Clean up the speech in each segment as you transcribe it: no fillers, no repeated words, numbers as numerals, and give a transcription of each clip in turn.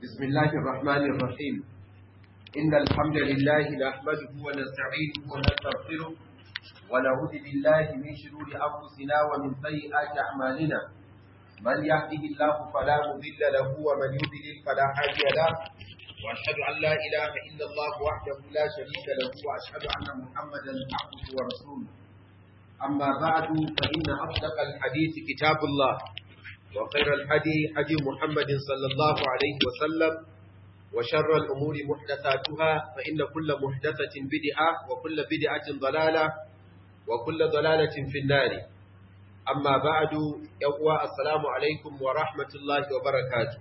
بسم الله الرحمن الرحيم إن الحمد لله نحمده ونستعينه ونستغفره ونعوذ بالله من شرور أنفسنا ومن سيئات أعمالنا من يهده الله فلا مضل له ومن يضلل فلا هادي له وأشهد أن لا إله إلا الله وحده لا شريك له وأشهد أن محمدا عبده ورسوله أما بعد فإن أصدق الحديث كتاب الله وخير الهدي هدي محمد صلى الله عليه وسلم وشر الأمور محدثاتها فإن كل محدثة بدعة وكل بدعة ضلالة وكل ضلالة في النار أما بعد يقوى السلام عليكم ورحمة الله وبركاته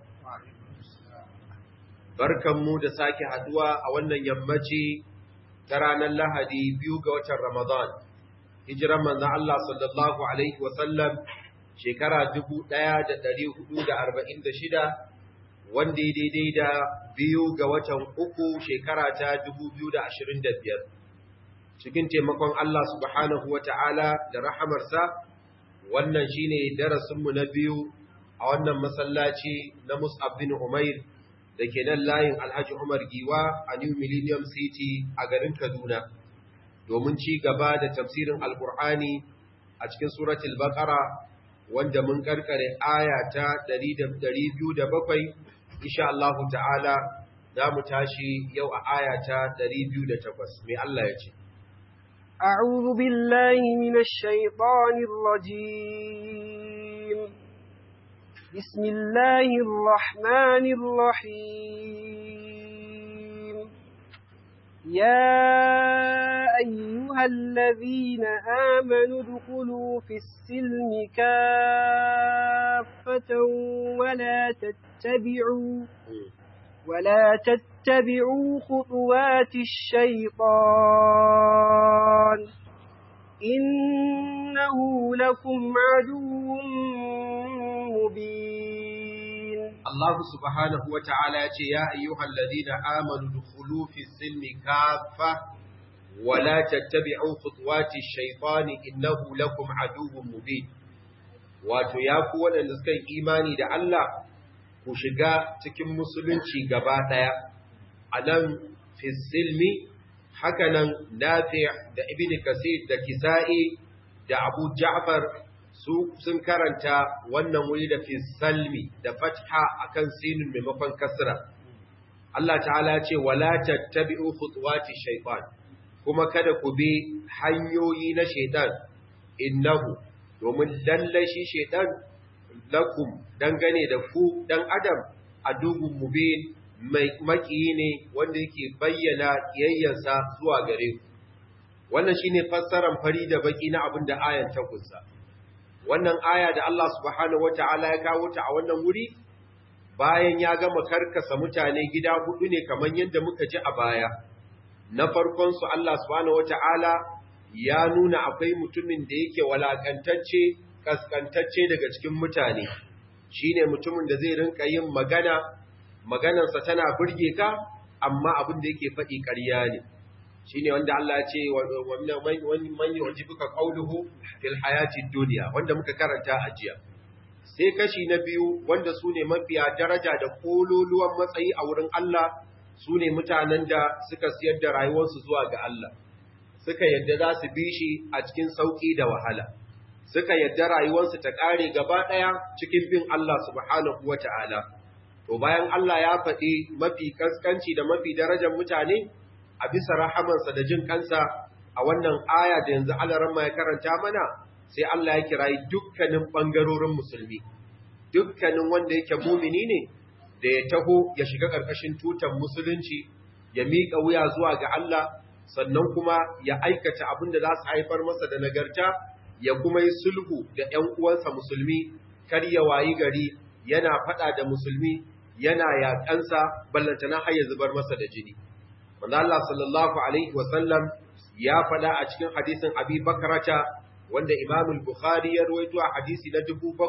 بركة مودة ساكي حدوى أولا يمجي ترانا اللهدي بيوغة رمضان هجرا من الله صلى الله عليه وسلم shekara 1446 wanda ya daidai da 2 ga watan 3 shekara ta 2025 cikin taimakon Allah subhanahu wata'ala da rahamarsa wannan shine darasinmu na biyu a wannan masallaci na Mus'ab bin Umair da ke nan layin Alhaji Umar Giwa a New Millennium City a garin Kaduna domin ci gaba da tafsirin Alkur'ani a cikin suratul Baqara wanda mun karkare aya ta 207 insha Allah ta'ala za mu tashi yau a aya ta 208 mai Allah ya ce a'udhu billahi minash shaitanir rajim bismillahir rahmanir rahim يا أيها الذين آمنوا ادخلوا في السلم كافة ولا تتبعوا خطوات الشيطان إنه لكم عدو مبين الله سبحانه وتعالى يا أيها الذين آمنوا ادخلوا في السلم كافة ولا تتبعوا خطوات الشيطان إنه لكم عدو مبين wato ya ku waɗanda suka yi imani da Allah ku shiga cikin musulunci gaba ɗaya a nan fi silmi haka nan Nafi' da Ibn Kasir da Kisa'i da Abu Ja'far sun karanta wannan wuri da fi salmi da fatha akan sinin maimakon kasra Allah ta'ala ce wala tattabi'u khutuwati shaytan kuma kada ku bi hanyoyi na shaytan innahu domin lalle shi shaytan lakum dangane da ku dan adam adugun mubin mai makiyi ne wanda yake bayyana kiyayyansa zuwa gare ku wannan shine fassarar fari da baki na abin da ayan ta kunsa wannan aya da Allah subhanahu wataala ya kawo ta a wannan wuri bayan ya gama karkasa mutane gida hudu ne kamar yadda muka ji a baya na farkon su Allah subhanahu wataala ya nuna akwai mutumin da yake walakantacce kaskantacce daga cikin mutane shine mutumin da zai rinka yin maganarsa tana burge ka amma abin da yake faɗi ƙarya ne shine wanda Allah ya ce man yu'jibuka qawluhu fil hayati dunya wanda muka karanta a jiya sai kashi na biyu wanda sune mafiya daraja da kololuwan matsayi a wurin Allah sune mutanen da suka siyar da rayuwarsu zuwa ga Allah suka yadda za su bi shi a cikin sauki da wahala suka yadda rayuwarsu ta kare gaba daya cikin bin Allah subhanahu wataala to bayan Allah ya faɗi mafi kaskanci da mafi darajar mutane a bisa rahamansa da jin kansa a wannan aya da yanzu Alaramma ya karanta mana sai Allah ya kirayi dukkanin bangarorin musulmi dukkanin wanda yake mumini ne da ya taho ya shiga karkashin tutan musulunci ya miƙa wuya zuwa ga Allah sannan kuma ya aikata abin da za su haifar masa da nagarta ya kuma yi sulhu da ƴan uwansa musulmi kar ya wayi gari yana faɗa da musulmi yana yaƙansa ballantana har ya zubar masa da jini wanda Allah sallallahu alaihi wasallam ya faɗa a cikin hadisin Abi Bakrata wanda Imam al-Bukhari ya rawaito a hadisi na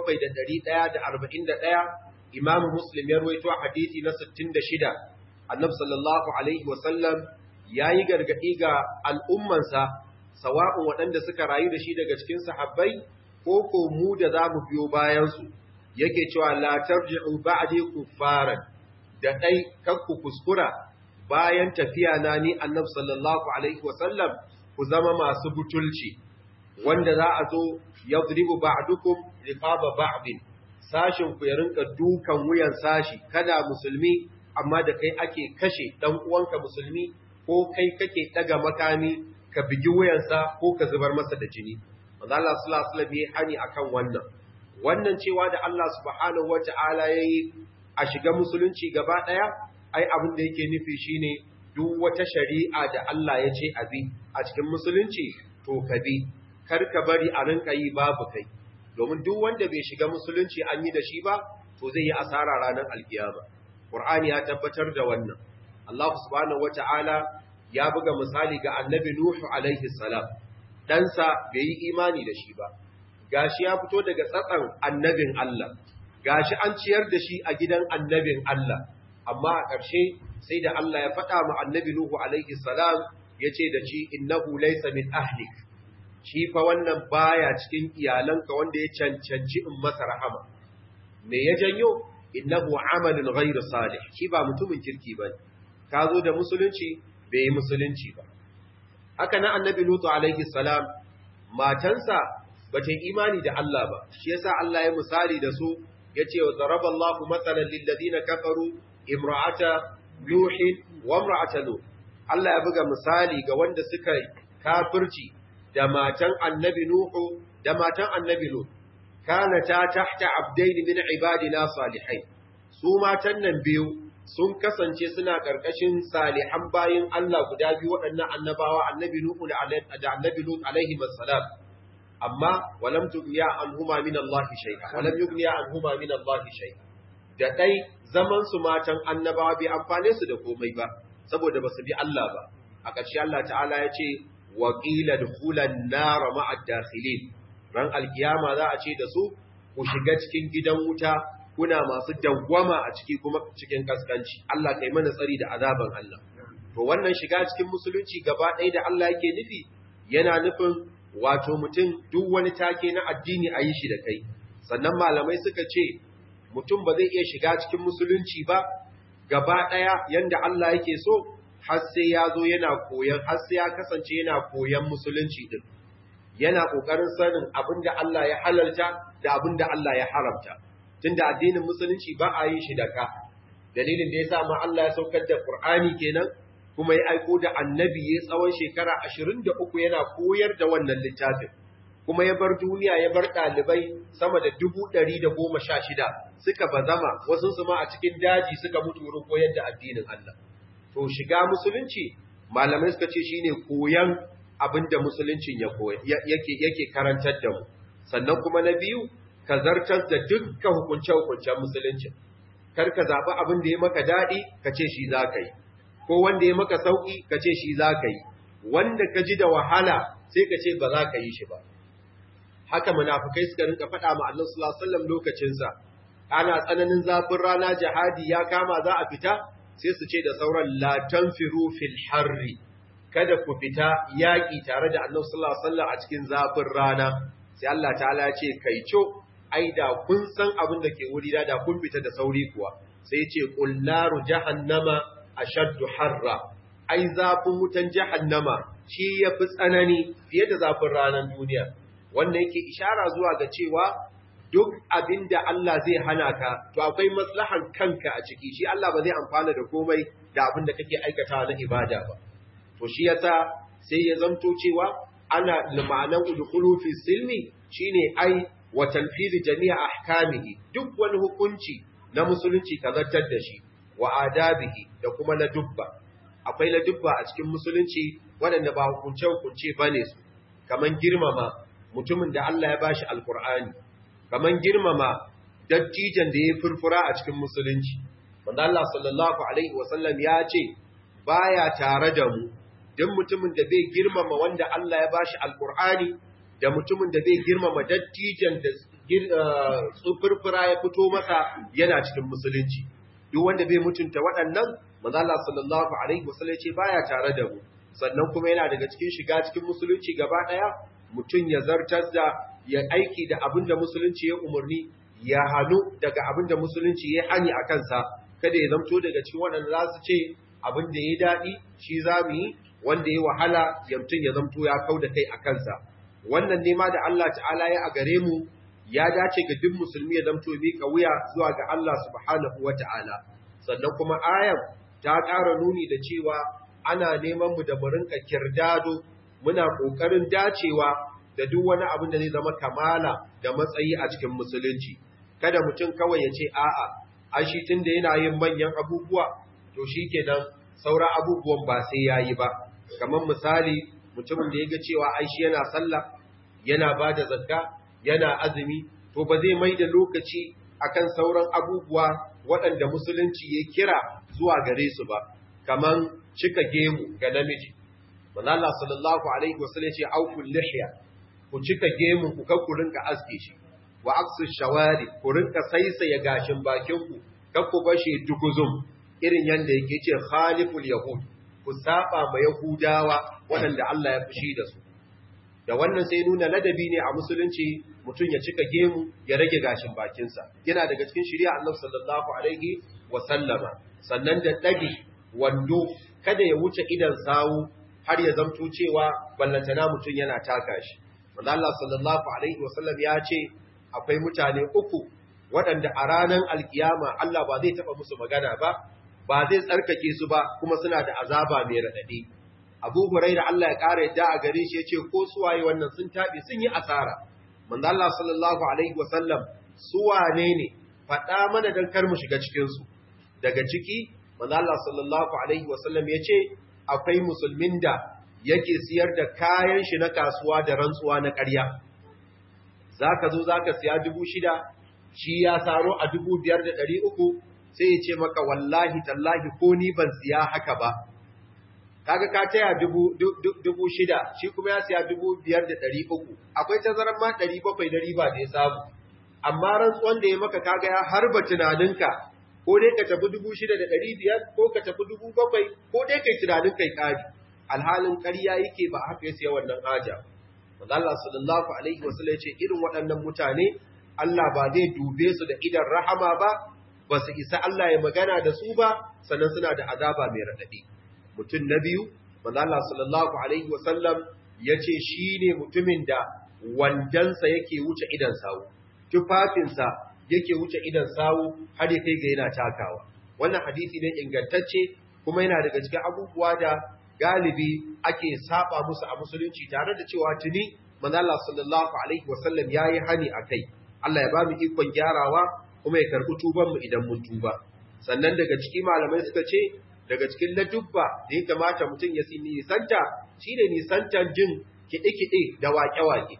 7141 Imam Muslim ya rawaito a hadisi na 66 Annabi sallallahu alaihi wasallam yayi gargadi ga al'ummansa sawa'un waɗanda suka rayu da shi daga cikin sahabbai ko ko mu da zamu biyo bayan su yake cewa la tarji'u ba'di kuffaran da dai kakku kuskura bayan tafiya na ni annabi sallallahu alaihi wasallam ku zama masu butulci wanda za a zo yadribu ba'dukum riqaba ba'din sashin ku ya rinka dukan wuyan sashi kana musulmi amma da kai ake kashe dan uwanka musulmi ko kai kake daga makami ka bigi wuyansa ko ka zubar masa da jini manzo Allah sallallahu alaihi wasallam ya hani akan wannan cewa da Allah subhanahu wataala yayi a shiga musulunci gaba daya ai abin da yake nufi shine duk wata shari'a da Allah ya ce abi a cikin musulunci to ka bi kar ka bari a rinka yi babu kai domin duk wanda bai shiga musulunci an yi da shi ba to zai yi asara ranar alkiyama Qur'ani ya tabbatar da wannan Allah subhanahu wataala ya buga misali ga annabi Nuhu alaihi salam ɗansa bai yi imani da shi ba gashi ya fito daga tsatsan annabin Allah gashi an ciyar da shi a gidan annabin Allah amma a ƙarshe sai da Allah ya faɗa ma annabi Nuhu alaihi salam yace da shi innahu laysa min ahlik shi fa wannan baya cikin iyalanka wanda ya cancanci in masa rahama me ya janyo innahu amalun ghairu salih shi ba mutumin kirki bane ka zo da musulunci bai musulunci ba haka na annabi Lutu alaihi salam matansa bata imani da Allah ba shi yasa Allah ya misali da su yace wa daraballahu matalan lil ladina kafaru imra'ata nuhin wa imra'ata lut Allah ya buga misali ga wanda suka kafirci da matan annabi nuhu da matan annabi lut kanata tahta abdain min ibadina salihin su matan nan biyu sun kasance suna karkashin salihan bayin Allah guda biyu waɗannan annabawa annabi nuhu da annabi lut alaihi wassalam amma walam tughniya anhuma min Allah shay'a walam yughniya anhuma min Allah shay'a da dai zaman su matan annabawa bai amfane su da komai ba saboda basu bi Allah ba a ƙarshe Allah ta'ala ya ce wa qila dukhulan nar ma'a dakhilin ran alkiyama za a ce da su ku shiga cikin gidan wuta kuna masu dawwama a ciki kuma cikin kaskanci Allah kai mana tsari da azaban Allah to wannan shiga cikin musulunci gaba ɗaya da Allah yake nufi yana nufin wato mutum duk wani take na addini a yi shi da kai sannan malamai suka ce mutum ba zai iya shiga cikin musulunci ba gaba ɗaya yanda Allah yake so har sai ya zo yana koyan har sai ya kasance yana koyan musulunci din yana kokarin sanin abinda Allah ya halalta da abinda Allah ya haramta tunda addinin musulunci ba a yi shi da ka dalilin da yasa ma Allah ya saukar da Qur'ani kenan kuma ya aiko da annabi ya tsawon shekara 23 yana koyar da wannan littafin kuma ya bar duniya ya bar ɗalibai sama da 116 suka bazama wasu su ma a cikin daji suka mutu wurin koyar da addinin Allah to shiga musulunci malamai suka ce shine koyan abinda musuluncin yake karantar da mu sannan kuma na biyu ka zartar da dukkan hukunce-hukuncen musuluncin kar ka zaɓi abin da ya maka daɗi ka ce shi za ka yi ko wanda ya maka sauƙi ka ce shi za ka yi wanda ka ji da wahala sai ka ce ba za ka yi shi ba haka munafukai suka rinka faɗa ma Allah sallallahu alaihi wasallam lokacinsa ana tsananin zafin rana jihadi ya kama za a fita sai su ce da sauran la tanfiru fil harri kada ku fita yaƙi tare da Allah sallallahu alaihi wasallam a cikin zafin rana sai Allah ta'ala ya ce kaico ai da kun san abin da ke wuri da kun fita da sauri kuwa sai ya ce qul naru jahannama ashaddu harra ai zafin wutan jahannama shi yafi tsanani fiye da zafin ranar duniya wannan yake ishara zuwa ga cewa duk abinda Allah zai hana ka to akwai maslahan kanka a ciki shi Allah ba zai amfana da komai da abinda kake aikatawa na ibada ba to shi yasa sai ya zanto cewa ana limanan udkhulu fi silmi shine ai wa tanfiz jami'a ahkamihi duk wani hukunci na musulunci ka zartar da shi wa adabihi da kuma na dubba akwai la dubba a cikin musulunci waɗanda ba hukunce bane su kaman girmama mutumin da Allah ya bashi alqur'ani kaman girmama dattijan da ya furfura a cikin musulunci wanda Allah sallallahu alaihi wasallam ya ce baya tare da mu dan mutumin da bai girmama wanda Allah ya bashi alqur'ani da mutumin da bai girmama dattijan da furfura ya fito masa yana cikin musulunci duk wanda bai mutunta waɗannan manzo Allah sallallahu alaihi wasallam ce baya tare da mu sannan kuma yana daga cikin shiga cikin musulunci gaba daya mutun ya zartar da ya aiki da abinda musulunci ya umurni ya hanu daga abinda musulunci ya hani akan sa kada ya zamto daga cikin waɗanda za su ce abin da ya daɗi shi za mu yi, wanda ya wahala yamtun ya zamto ya kau da kai a kansa. Wannan nema da Allah ta'ala ya a gare mu ya dace ga duk musulmi ya zamto miƙa wuya zuwa ga Allah subhanahu wa ta'ala. Sannan kuma ayan ta ƙara nuni da cewa ana neman mu da mu rinka kirdado, muna ƙoƙarin dacewa da duk wani abin da zai zama kamala da matsayi a cikin musulunci. Kada mutum kawai ya ce a'a, an shi tun da yana yin manyan abubuwa, to shi kenan sauran abubuwan ba sai ya yi ba. Kamar misali, mutumin da ya ga cewa ai shi yana sallah, yana ba da zakka, yana azumi, to ba zai mai da lokaci akan sauran abubuwa waɗanda musulunci ya kira zuwa gare su ba, kamar cika gemu ga namiji. Manzo Allah sallallahu alaihi wasallam ya ce auful lihya, ku cika gemu ku ku rinka aske shi, wa aksu shawari, ku rinka saisaya gashin bakin ku, kar ku bashe duguzum, irin yanda yake ce khaliful yahud, ku saba ma yahudawa waɗanda Allah ya fushi da su. Da wannan sai nuna ladabi ne a musulunci mutum ya cika gemu ya rage gashin bakinsa, yana daga cikin shari'a Allah sallallahu alaihi wa sallama. Sannan da ɗage wando kada ya wuce idan sawu har ya zamto cewa ballantana mutum yana taka shi. Manzo Allah sallallahu alaihi wa sallam ya ce akwai mutane uku waɗanda a ranar alkiyama Allah ba zai taɓa musu magana ba, ba zai tsarkake su ba, kuma suna da azaba mai raɗaɗi. Abu Hurairah Allah ya ƙara yadda a gare shi ya ce ko suwaye wannan sun taɓe sun yi asara. Manzo Allah sallallahu alaihi wa sallam suwane ne faɗa mana dan kar mu shiga cikin su. Daga ciki manzo Allah sallallahu alaihi wa sallam ya ce akwai musulmin da yake siyar da kayan shi na kasuwa da rantsuwa na ƙarya. Zaka zo zaka siya 6,000, shi ya saro a 5,300, sai ya ce maka wallahi tallahi ko ni ban siya haka ba. Kaga ka taya 6,000, shi kuma ya siya 5,300, akwai tazarar ma 700 da riba da ya samu. Amma rantsuwan da ya maka kaga ya harba tunaninka, ko dai ka tafi 6,500 ko ka tafi 7,000 ko dai kai tunanin kai ƙari. Alhalin ƙarya yake ba haka ya siya wannan haja. Wanda Allah sallallahu alaihi wasallam ya ce irin waɗannan mutane Allah ba zai dube su da idan rahama ba, ba su isa Allah ya magana da su ba, sannan suna da azaba mai raɗaɗi. Mutum na biyu, wanda Allah sallallahu alaihi wasallam ya ce shi ne mutumin da wandansa yake wuce idan sawu, tufafinsa yake wuce idan sawu har ya kai ga yana takawa. Wannan hadisi ne ingantacce, kuma yana daga cikin abubuwa da galibi ake saba musu a musulunci, tare da cewa tuni manzo Allah sallallahu alaihi wasallam yayi hani akai. Allah ya ba mu ikon gyarawa kuma ya karbi tuban mu idan mun tuba. Sannan daga cikin malamai suka ce daga cikin ladubba da ya kamata mutum ya nisanta shine nisantan jin kiɗe-kiɗe da waƙe-waƙe.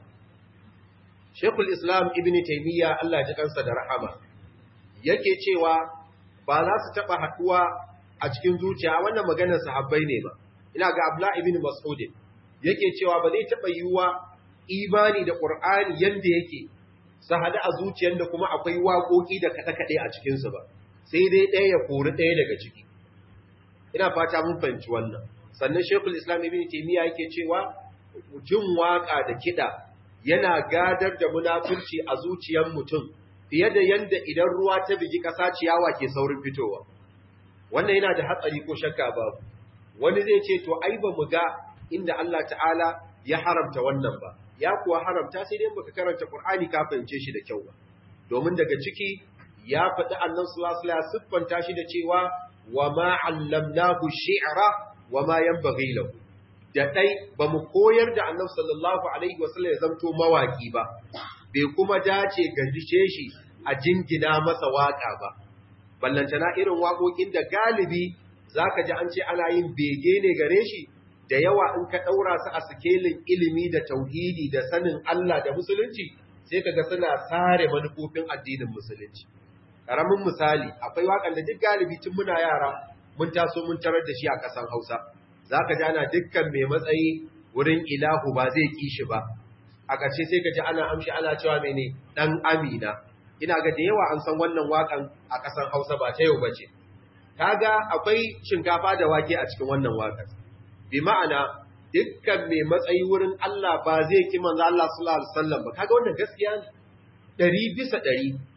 Sheikhul Islam Ibn Taymiyyah Allah ji kansa da rahama yake cewa ba za su taɓa haɗuwa a cikin zuciya, wannan maganar sahabbai ne ba. Ina ga Abdullah ibn Mas'ud yake cewa ba zai taɓa yiwuwa imani da Qur'ani yanda yake su hada a zuciyar da kuma akwai waƙoƙi da kaɗe-kaɗe a cikinsu ba, sai dai ɗaya ya kori ɗaya daga ciki. Ina fata mun fahimci wannan. Sannan Sheikhul Islam Ibn Taymiyyah yake cewa jin waƙa da kiɗa yana gadar da munafurci a zuciyar mutum fiye da yanda idan ruwa ta bigi ƙasa ciyawa ke saurin fitowa. Wannan yana da hatsari ko shakka babu. Wani zai ce to ai ba mu ga inda Allah ta'ala ya haramta wannan ba, ya kuwa haramta sai dai baka karanta Qur'ani ka fahimce shi da kyau ba. Domin daga ciki ya faɗi Annabi sallallahu alaihi wasallam siffanta shi da cewa wa ma 'allamnahu shi'ra wa ma yanbaghi lahu. Da dai ba mu koyar da Annabi sallallahu alaihi wasallam ya zanto mawaki ba, bai kuma dace ga shi a jingina masa waka ba. Ballantana irin waƙoƙin da galibi zaka ji an ce ana yin bege ne gare shi, da yawa in ka ɗaura su a sikelin ilimi da tauhidi da sanin Allah da musulunci, sai kaga suna sare manufofin addinin musulunci. Ƙaramin misali, akwai waƙan da duk galibi tun muna yara mun taso mun tarar da shi a ƙasan Hausa. Zaka ji ana dukkan mai matsayi wurin ilahu ba zai ki shi ba. A ƙarshe sai ka ji ana amshi ana cewa mene ɗan Amina. Ina ga da yawa an san wannan waƙan a ƙasan Hausa ba ta yau ba ce. Kaga akwai shinkafa da wake a cikin wannan waƙar. Bi ma'ana dukkan mai matsayi wurin Allah ba zai ki manzo Allah sallallahu alaihi wasallam ba. Kaga wannan gaskiya ne 100%.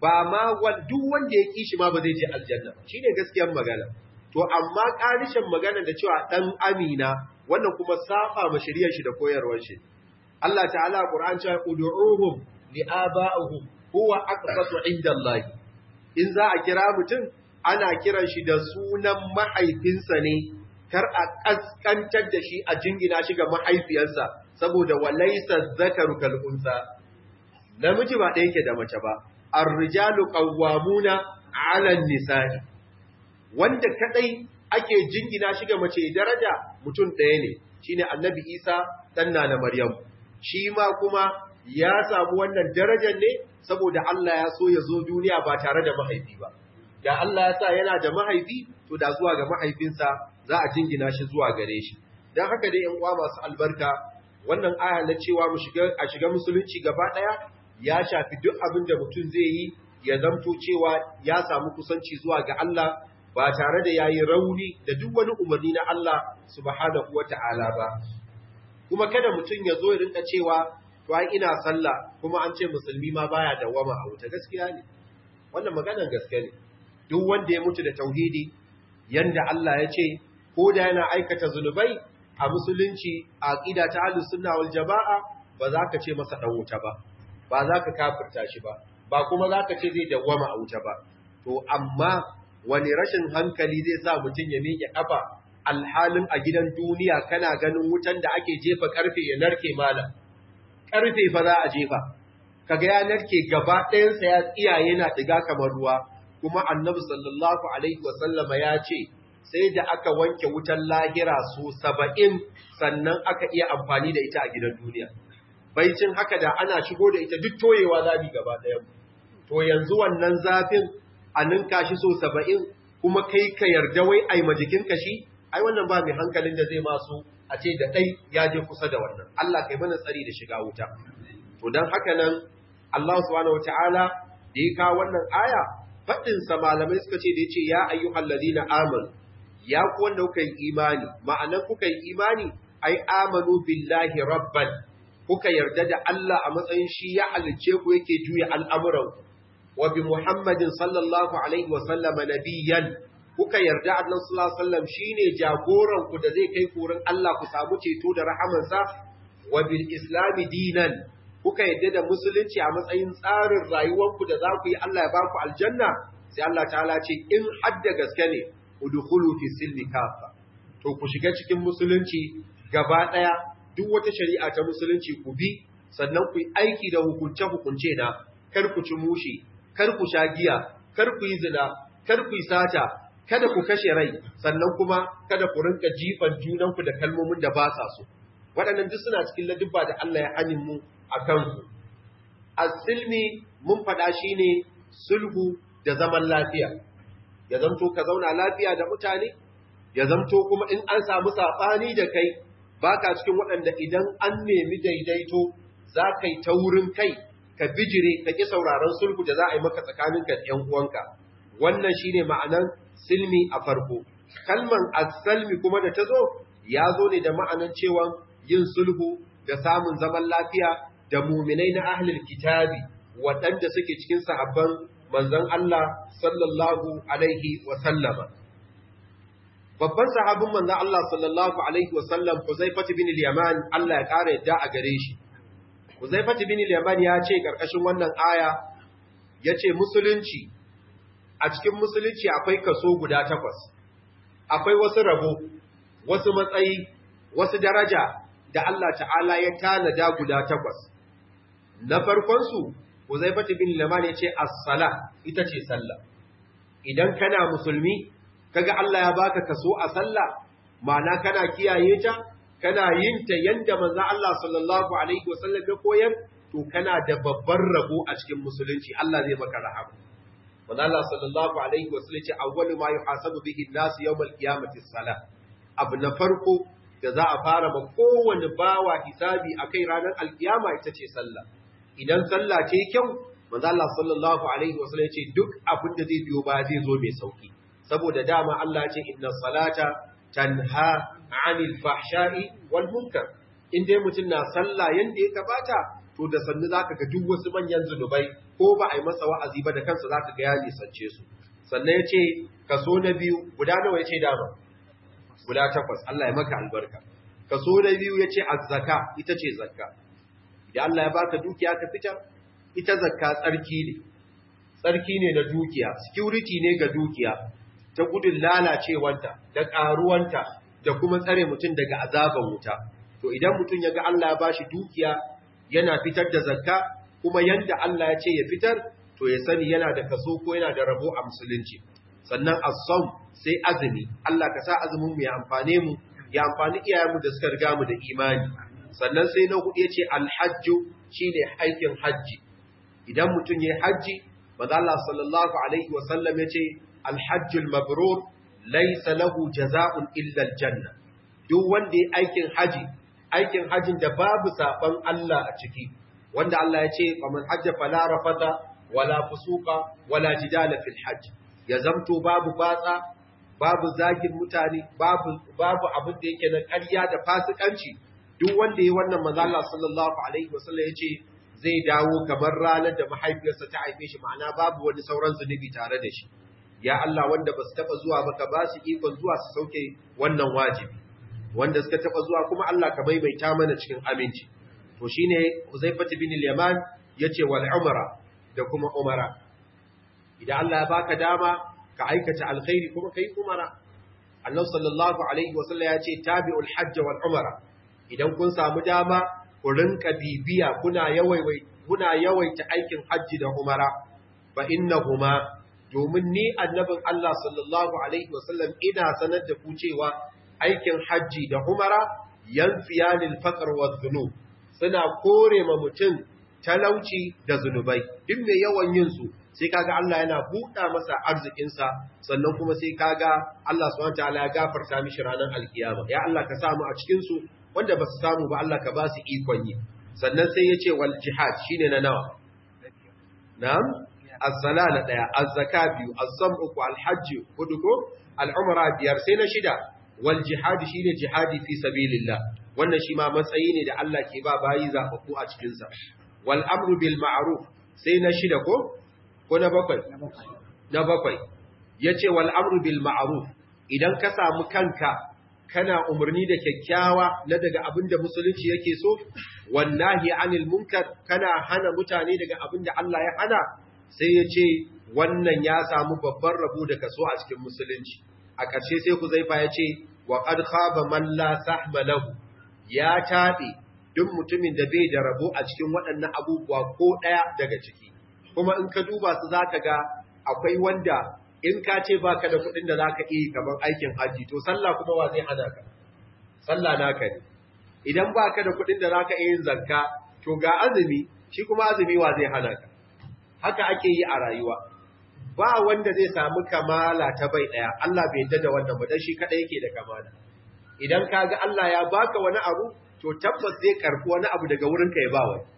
ba ma duk wanda ya kishi ma ba zai je aljanna shine gaskiyar magana. To amma karishin magana da cewa dan amina wannan kuma saba ma shiriyar shi da koyarwar shi. Allah ta'ala Qur'an cewa ud'uhum li'aba'ihim huwa aqsatu 'inda Allah. In za a kira mutum ana kiran shi da sunan mahaifinsa ne, kar a kaskantar da shi a jingina shi ga mahaifiyarsa saboda walaysa zakaru kal unsa. Namiji ba ɗaya yake da mace ba. Ar-rijalu qawwamuna 'ala an-nisa'i. Wanda kadai ake jingina shi ga mace daraja mutum ɗaya ne, shine Annabi Isa dan na Maryam. Shi ma kuma ya samu wannan darajar ne saboda Allah ya so ya zo duniya ba tare da mahaifi ba. Da Allah ya sa yana da mahaifi, to da zuwa ga mahaifinsa za a jingina shi zuwa gare shi. Dan haka dai ƴan uwa masu albarka, wannan aya na cewa a shiga musulunci gaba ɗaya ya shafi duk abin da mutum zai yi ya zamto cewa ya samu kusanci zuwa ga Allah ba tare da yayi rauni da duk wani umarni na Allah subhanahu wata'ala ba. Kuma kada mutum ya zo ya rinka cewa to ai ina sallah kuma an ce musulmi ma baya dawama a wuta. Gaskiya ne, wannan maganar gaskiya ne. Duk wanda ya mutu da tauhidi yanda Allah ya ce, ko da yana aikata zunubai a musulunci a aqida ta ahlus sunna wal jamaa, ba za ka ce masa dan wuta ba, ba za ka kafirta shi ba, ba kuma za ka ce zai dawama a wuta ba. To amma wani rashin hankali zai sa mutum ya miƙe ƙafa alhalin a gidan duniya kana ganin wutan da ake jefa ƙarfe ya narke malam. Ƙarfe fa za a jefa, kaga ya narke gaba ɗayansa ya tsiyaye na ɗiga kamar ruwa, kuma annabi sallallahu alaihi wasallama ya ce sai da aka wanke wutan lahira su 70 sannan aka iya amfani da ita a gidan duniya. Baicin haka da ana shigo da ita duk toyewa zabi gaba ɗayan. To yanzu wannan zafin a ninka shi so 70 kuma kai ka yarda wai ai majikin kashi, ai wannan ba mai hankalin da zai masu a ce da ɗai ya je kusa da wannan. Allah kai mana tsari da shiga wuta. To don haka nan Allah subhanahu wataala da ya kawo wannan aya, faɗin sa malamai suka ce da yace ya ayyuhal ladina amanu, ya ku wanda kuka yi imani, ma'anan kuka yi imani ai amanu billahi rabban, kuka yarda da Allah a matsayin shi ya halicce ku yake juya al'amuranku. Wa bi Muhammadin sallallahu alaihi wa sallama nabiyyan, kuka yarda Allah sallallahu alaihi wasallam shine jagoran ku da zai kai kurin Allah ku samu ceto da rahamansa. Wa bil islami dinan, kuka yarda da musulunci a matsayin tsarin rayuwarku da za ku yi Allah ya ba ku aljanna. Sai Allah ta'ala ce in hadda gaske ne udkhulu fi silmi kafa, to ku shiga cikin musulunci gaba daya, duk wata shari'a ta musulunci ku bi, sannan ku yi aiki da hukunce na, kar ku ci mushi, kar ku sha giya, kar ku yi zina, kar ku yi sata, kada ku kashe rai, sannan kuma kada ku rinka jifan junanku da kalmomin da ba sa so. Waɗannan duk suna cikin ladubba da Allah ya hanin mu a kansu. As-silmi mun faɗa shine sulhu da zaman lafiya. Ya zamto ka zauna lafiya da mutane, ya zamto kuma in an samu saɓani da kai, baka cikin waɗanda idan an nemi daidaito za ka yi taurin kai, ka bijire, ka ƙi sauraron sulhu da za a yi maka tsakaninka da ‘yan uwanka. Wannan shi ne ma'anan silmi a farko. Kalman as-salmi kuma da ta zo, ya zo ne da ma'anan cewa yin sulhu da samun zaman lafiya da muminai na ahlul kitabi, waɗanda suke cikin sahabban manzon Allah sallallahu alaihi wa sallama. Babban sahabin manzon Allah sallallahu alaihi wa sallam, Huzaifah bin al-Yaman, Allah ya ƙara yadda a gare shi. Huzaifah bin al-Yaman ya ce ƙarƙashin wannan aya, ya ce musulunci, a cikin musulunci akwai kaso guda 8, akwai wasu rabo, wasu matsayi, wasu daraja da Allah ta'ala ya tanada guda 8. Na farkonsu, Huzaifah bin al-Yaman ya ce as-sala, ita ce sallah. Idan kana musulmi, kaga Allah ya baka kaso a sallah, ma'ana kana kiyaye ta, kana yin ta yanda manzon Allah sallallahu alaihi wasallam ya koyar, to kana da babban rabo a cikin musulunci, Allah zai maka rahama. Manzon Allah sallallahu alaihi wasallam ya ce awwalu ma yuhasabu bihi an-nas yawm al-qiyamati as-salah. Abu na farko da za a fara ba kowane bawa hisabi akai ranar al-qiyama ita ce sallah. Idan sallah ce kyau, manzon Allah sallallahu alaihi wasallam ya ce duk abin da zai biyo ba zai zo mai sauki. Saboda dama Allah ce inna salata tanha 'anil fahsha'i wal munkar. In dai mutum na sallah yanda ya kabata, to to da sannu zaka ga duk wasu manyan zunubai ko ba a yi masa wa'azi ba da kansa zaka ga ya nisance su. Sannan yace kaso na biyu guda nawa yace dama guda 8. Allah ya maka albarka. Kaso na biyu yace az-zaka, ita ce zakka. Idan Allah ya baka dukiya ka fitar, ita zakka tsarki ne. Tsarki ne na dukiya, security ne ga dukiya, ta gudun lalacewanta, da ƙaruwanta, da kuma tsare mutum daga azaban wuta. To idan mutum ya ga Allah ya bashi dukiya yana fitar da zakka, kuma yanda Allah ya ce ya fitar, to ya sani yana da kaso ko yana da rabo a musulunci. Sannan as-sawm sai azumi, Allah ka sa azumin mu ya amfane mu, ya amfani iyayenmu da suka riga mu da imani. Sannan sai na hudu yace al-hajju shine aikin haji. Idan mutum yayi haji, manzo Allah sallallahu alaihi wasallam yace al-hajjul mabrur laysa lahu jazaa'un illa al-janna. Duk wanda yayi aikin hajin da babu saban Allah a ciki, wanda Allah yace faman hajja fala rafata wala fusuqa wala jidala fil hajj. Ya zamto babu batsa, babu zagin mutane, babu abin da yake na ƙarya da fasikanci. Duk wanda yayi wannan manzo Allah sallallahu alaihi wasallam yace zai dawo kamar ranar da mahaifiyarsa ta haife shi, ma'ana babu wani sauran zunubi tare da shi. Ya Allah, wanda ba su taɓa zuwa ba ka ba su ikon zuwa su sauke wannan wajibi, wanda suka taɓa zuwa kuma Allah ka maimaita mana cikin aminci. To shi ne Huzaifatu bin al-Yaman ya ce wal umara da kuma umara. Idan Allah ya baka dama ka aikata alkhairi kuma kai umara. Allah sallallahu alaihi wasallam ya ce tabi'ul hajj wal umara. Idan kun samu dama ku rinka bibiya kuna yawaita aikin hajji da umara, fa innahuma, domin ni annabin Allah sallallahu alaihi wasallam ina sanar da ku cewa aikin hajji da umara yanfiyanil faqr wadh-dhunub, suna kore ma mutum talauci da zunubai. Duk mai yawan yin su sai kaga Allah yana buɗa masa arzikinsa, sannan kuma sai kaga Allah subhanahu wataala ya gafarta mishi ranar alkiyama. Ya Allah ka samu a cikin su, wanda ba su samu ba Allah ka ba su ikon yi. Sannan sai ya ce wal jihad shine na nawa? Na'am, as-sala na daya, az-zaka biyu, as-sam uku, al-hajj hudu ko, al-umra biyar, sai na shida wal jihad shine jihadi fi sabilillah. Wannan shi ma matsayi ne da Allah ke ba bayi zafafu a cikin sa. Wal amru bil ma'ruf sai na shida ko na bakwai? Na bakwai yace wal amru bil ma'ruf, idan ka samu kanka kana umarni da kyakkyawa na daga abin da musulunci yake so, wallahi anil munkar, kana hana mutane daga abin da Allah ya hana, sai ya ce wannan ya samu babban rabo da kaso a cikin musulunci. A ƙarshe sai Huzaifa ya ce wa qad khaba man la sahma lahu, ya taɓe duk mutumin da bai da rabo a cikin waɗannan abubuwa ko ɗaya daga ciki. Kuma in ka duba su zaka ga akwai wanda in ka ce ba ka da kuɗin da za ka iya kamar aikin hajji, to sallah kuma wa zai hana ka? Sallah naka ne. Idan ba ka da kuɗin da za ka iya yin zakka, to ga azumi, shi kuma azumi wa zai hana ka? Haka ake yi a rayuwa. Ba wanda zai samu kamala ta bai ɗaya, Allah bai yadda da wannan ba, dan shi kaɗai yake da kamala. Idan ka ga Allah ya baka wani abu, to tabbas zai karɓi wani abu daga wurinka ya ba wani.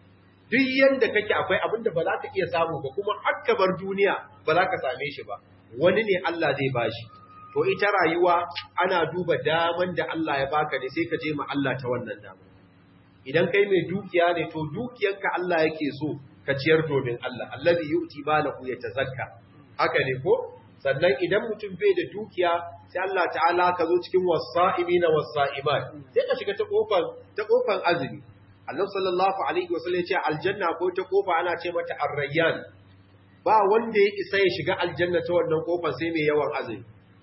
Duk yanda kake akwai abin da ba za ka iya samu ba, kuma har bar duniya ba za ka same shi ba, wani ne Allah zai bashi. To ita rayuwa ana duba daman da Allah ya baka ne, sai ka je ma Allah ta wannan dama. Idan kai mai dukiya ne, to dukiyarka Allah yake so ka ciyar domin Allah, allazi yu'ti malahu yatazakka. Haka ne ko? Sannan idan mutum bai da dukiya, sai Allah ta'ala ka zo cikin wasa'imina wasa'imat, sai ka shiga ta kofar azumi. Allah sallallahu alaihi wasallam ya ce aljanna ko ta kofa ana ce mata ar-rayyan. Ba wanda ya isa ya shiga aljanna ta wannan kofar sai mai yawan azumi.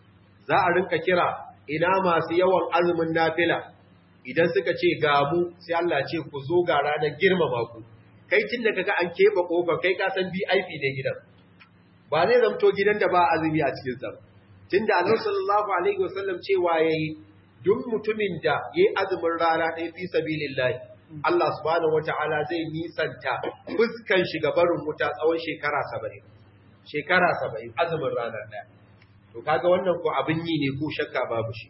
Za a rinka kira ina masu yawan azumin nafila. Idan suka ce ga mu, sai Allah ce ku zo ga ranar girmama ku. Kai tun da kaga an keɓe kofar, kai ka san VIP ne gidan. Ba zai zamto gidan da ba azumi a cikin sa. Tunda Allah sallallahu alaihi wasallam cewa yayi duk mutumin da yayi azumin rana ɗaya fi sabilillah, Allah subhanahu wata'ala zai nisanta fuskan shi ga barin wuta tsawon shekara 70. Shekara 70 azumin ranar daya. To kaga wannan ko abin yi ne ko shakka babu shi.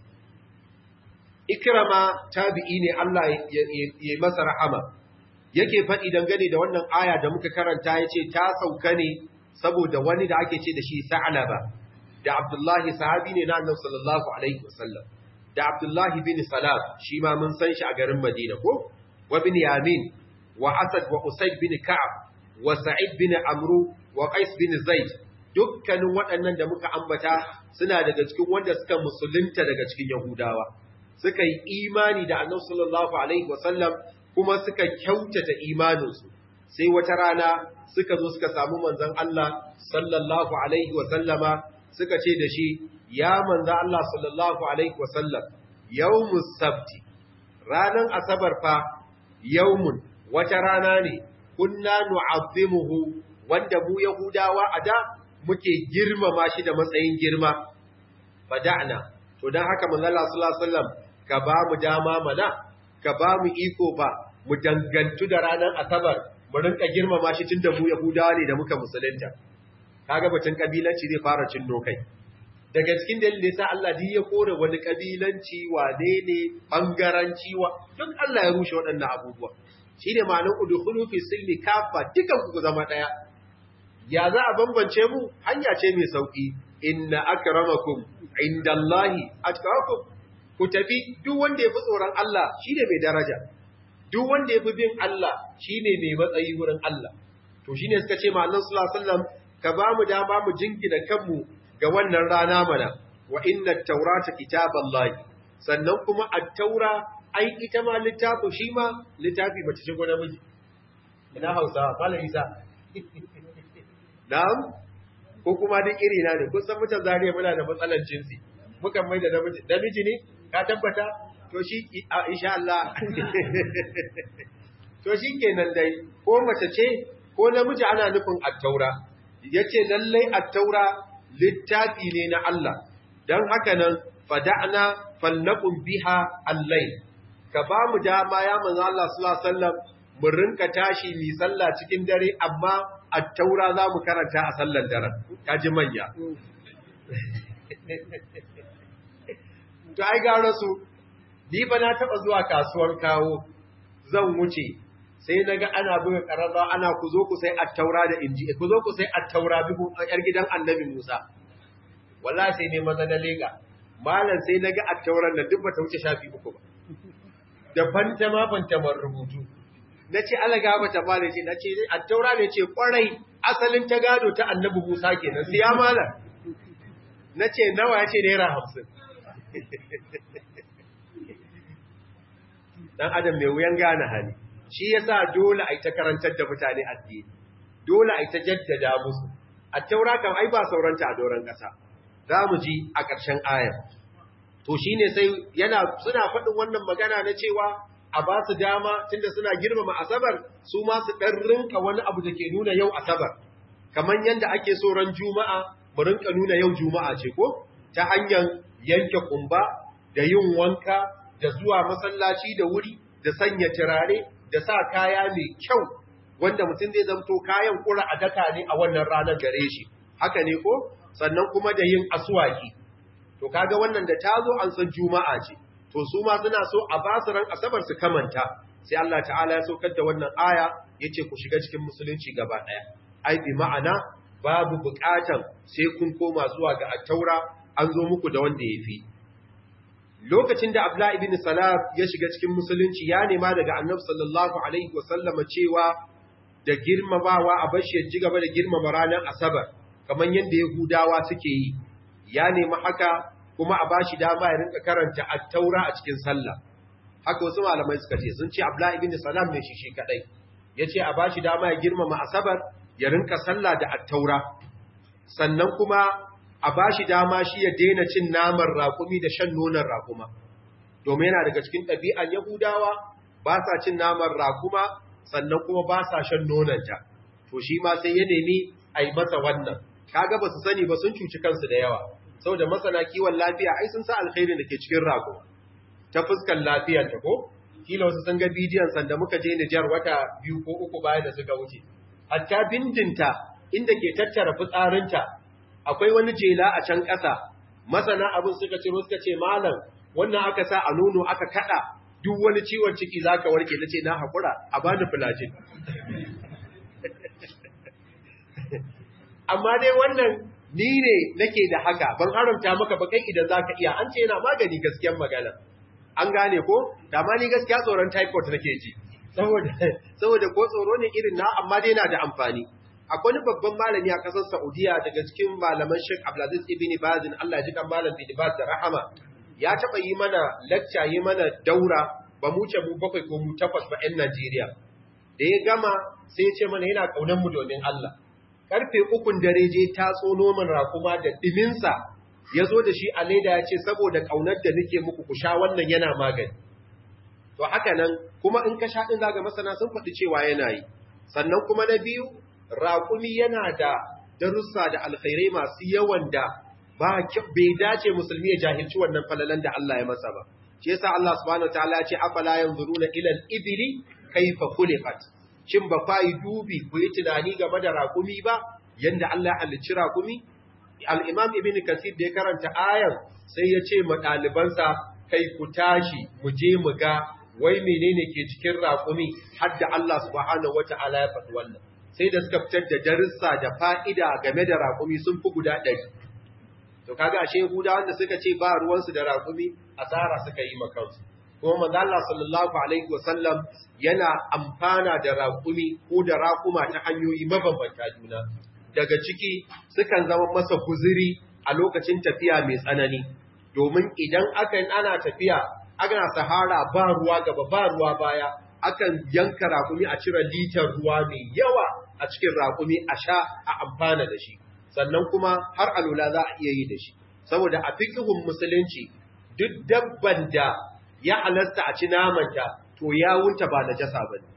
Ikrama tabi'i ne, Allah ya masa rahama. Yake faɗi dangane da wannan aya da muka karanta, yace ta sauka ne saboda wani da ake ce da shi Sa'laba, da Abdullahi sahabi ne na Annabi sallallahu alaihi wasallam, da Abdullahi bin Salam, shi ma mun san shi a garin Madina ko? Wa bin Yamin wa Asad wa Usayd bin Ka'ab wa Sa'id bin Amru wa Qais bin Zaid dukkanin waɗannan da muka ambata suna daga cikin wanda suka musulunta daga cikin Yahudawa suka yi imani da Annabi sallallahu alaihi wasallam kuma suka kyautata imaninsu sai wata rana suka zo suka samu manzon Allah sallallahu alaihi wasallama suka ce da shi ya manzon Allah sallallahu alaihi wasallam yawmus sabti ranan asabar fa yawmun wata rana ne kunna nu'azzimuhu wanda mu Yahudawa a da muke girmama shi da matsayin girma fada'na to dan haka manzo Allah sallallahu alaihi wasallam ka ba mu dama mana ka ba mu iko ba mu dangantu da ranar asabar mu rinka girmama shi tunda mu Yahudawa ne da muka musulunta kaga batun kabilanci zai fara cin dokai daga cikin dalilin da yasa Allah duk ya kore wani kabilanci wane ne bangaranci wa duk Allah ya rushe waɗannan abubuwa shine ma'anar udkhulu fi silmi kafa dukan ku zama daya ya za a bambance mu hanya ce mai sauki inna akramakum indallahi atqakum ku tafi duk wanda yafi tsoron Allah shine mai daraja duk wanda yafi bin Allah shine mai matsayi wurin Allah to shine suka ce ma'anar sallallahu alaihi wasallam ka ba mu dama mu jinkida kanmu ga wannan rana mana wa inna at-taurata kitaballahi sannan kuma at-taura ai ita ma littafi shi ma littafi mace ce gona miji ina Hausa Malam Isa na'am ko kuma duk iri na ne kusan mutan zariya muna da matsalar jinsi mukan mai da namiji ne ka tabbata to shi insha Allah to shi kenan dai ko mace ce ko namiji ana nufin at-taura yace lalle at-taura littafi ne na Allah dan haka nan fada'na falnaqum biha al-layl ka ba mu dama ya manzo Allah sallallahu alaihi wasallam mu rinka tashi mi sallah cikin dare amma at-taura za mu karanta a sallar dare kaji manya to ai ga rasu ni ba na taba zuwa kasuwar kawo zan wuce sai naga ana buga kararra ana ku zo ku sai at-taura da inji ku zo ku sai at-taura bi yar gidan annabi Musa wallahi sai ne maza na lega malam sai naga at-tauran nan duk bata wuce shafi uku ba da fantama rubutu nace Allah ga bata mala ce nace at-taura ne ce kwarai asalin ta gado ta annabi Musa kenan sai ya malam nace nawa yace naira 50 dan adam mai wuyan gane hali shi yasa dole ai ta karantar da mutane addini dole ai ta jaddada musu at-taura kan ai ba sauranta a doran kasa zamu ji a ƙarshen aya to shine sai suna faɗin wannan magana na cewa a ba su dama tunda suna girmama asabar su ma su dan rinka wani abu da ke nuna yau asabar kaman yanda ake so ran juma'a mu rinka nuna yau juma'a ce ko ta hanyar yanke kumba da yin wanka da zuwa masallaci da wuri da sanya turare da sa kaya mai kyau wanda mutum zai zamto kayan kura a daka ne a wannan ranar gare shi haka ne ko sannan kuma da yin aswaki to kaga wannan da tazo an san juma'a ce to su ma suna so a basu ran asabar su kamanta sai Allah ta'ala ya saukar da wannan aya yace ku shiga cikin musulunci gaba daya ai bi ma'ana babu bukatan sai kun koma zuwa ga at-taura an zo muku da wanda yafi lokacin da Abdullah ibn Salam ya shiga cikin musulunci ya nema daga Annabi sallallahu alaihi wasallama cewa da girmamawa a bashi ya ji gaba da girmama ranar asabar kamar yadda Yahudawa suke yi ya nemi haka kuma a bashi dama ya rinka karanta at-taura a cikin sallah haka wasu malamai suka ce sun ce Abdullah ibn Salam ne shi kadai yace a bashi dama ya girmama asabar ya rinka sallah da at-taura sannan kuma a bashi dama shi ya daina cin naman raƙumi da shan nonon raƙuma domin yana daga cikin ɗabi'an Yahudawa ba sa cin naman raƙuma sannan kuma ba sa shan nononta to shi ma sai ya nemi a yi masa wannan kaga ba su sani ba sun cuci kansu da yawa saboda masana kiwon lafiya ai sun sa alkhairin da ke cikin rago ta fuskar lafiyar ta ko kila wasu sun ga bidiyon sanda muka je Nijar wata 2 ko 3 bayan da suka wuce hatta bindinta inda ke tattara fitsarinta akwai wani jela a can ƙasa masana abin suka ciro suka ce malam wannan aka sa a nono aka kada duk wani ciwon ciki zaka warke nace na hakura a bani filajin amma dai wannan ni ne nake da haka ban haramta maka ba kai idan zaka iya an ce yana magani gaskiyar magana an gane ko da ma ni gaskiya tsoron typhoid nake ji saboda ko tsoro ne irin na amma dai na da amfani. Akwai wani babban malami a ƙasar Saudiya daga cikin malaman Sheikh Abdulaziz Ibn Baz, Allah ya ji kan malam Ibn Baz da rahama, ya taɓa yi mana lecture, yi mana daura, ba mu ce mu 7 ko mu 8 ba 'yan Najeriya. Da ya gama sai ya ce mana yana ƙaunar mu domin Allah. Karfe 3 dare je tatso noman rakuma da ɗiminsa ya zo da shi a leda ya ce saboda ƙaunar da nake muku ku sha wannan yana magani. To haka nan kuma in ka sha ɗin zaga masana sun faɗi cewa yana yi. Sannan kuma na biyu, raƙumi yana da darussa da alkhairai masu yawan da bai dace musulmi ya jahilci wannan falalan da Allah ya masa ba. Shi yasa Allah subhanahu wataala ya ce afala yanzuruna ila al-ibli kayfa khuliqat. Shin ba fa yi dubi ku yi tunani game da raƙumi ba yanda Allah ya halicci raƙumi? Al-Imam Ibn Kathir da ya karanta ayan sai ya ce ma ɗalibansa kai ku tashi mu je mu ga wai menene ke cikin raƙumi har da Allah subhanahu wataala ya faɗi wannan. Sai da suka fitar da darussa da fa'ida game da raƙumi sun fi guda 100. To kaga ashe Yahuda wanda suka ce ba ruwansu da raƙumi asara suka yi makansu. Kuma manzo Allah sallallahu alaihi wasallam yana amfana da raƙumi ko da raƙuma ta hanyoyi mabambanta juna. Daga ciki sukan zama masa guzuri a lokacin tafiya mai tsanani. Domin idan ana tafiya, ana sahara ba ruwa gaba ba ruwa baya, akan yanka raƙumi a cire litar ruwa mai yawa a cikin raƙumi a sha a amfana da shi, sannan kuma har alula za a iya yi da shi. Saboda a fiqhun musulunci duk dabban da ya halasta a ci namanta to yawunta ba najasa bane.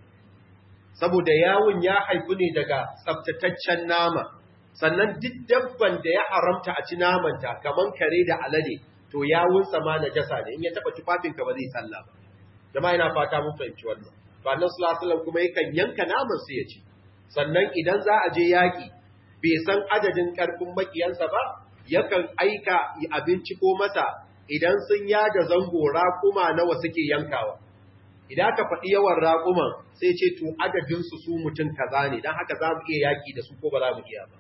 Saboda yawun ya haifu ne daga tsaftataccen nama, sannan duk dabban da ya haramta a ci namanta kaman kare da alade to yawunsa ma najasa ne, in ya taba tufafinka ba zai sallah ba. Jama'a ina fata mun fahimci wannan. Ba nan sallallahu alaihi wasallam kuma yakan yanka naman su ya ci. Sannan idan za a je yaƙi bai san adadin ƙarfin makiyansa ba, yakan aika abinci ko masa idan sun yada zango raƙuma nawa suke yankawa. Idan aka faɗi yawan raƙuman sai ce to adadinsu su mutum kaza ne, don haka za mu iya yaƙi da su ko ba za mu iya ba.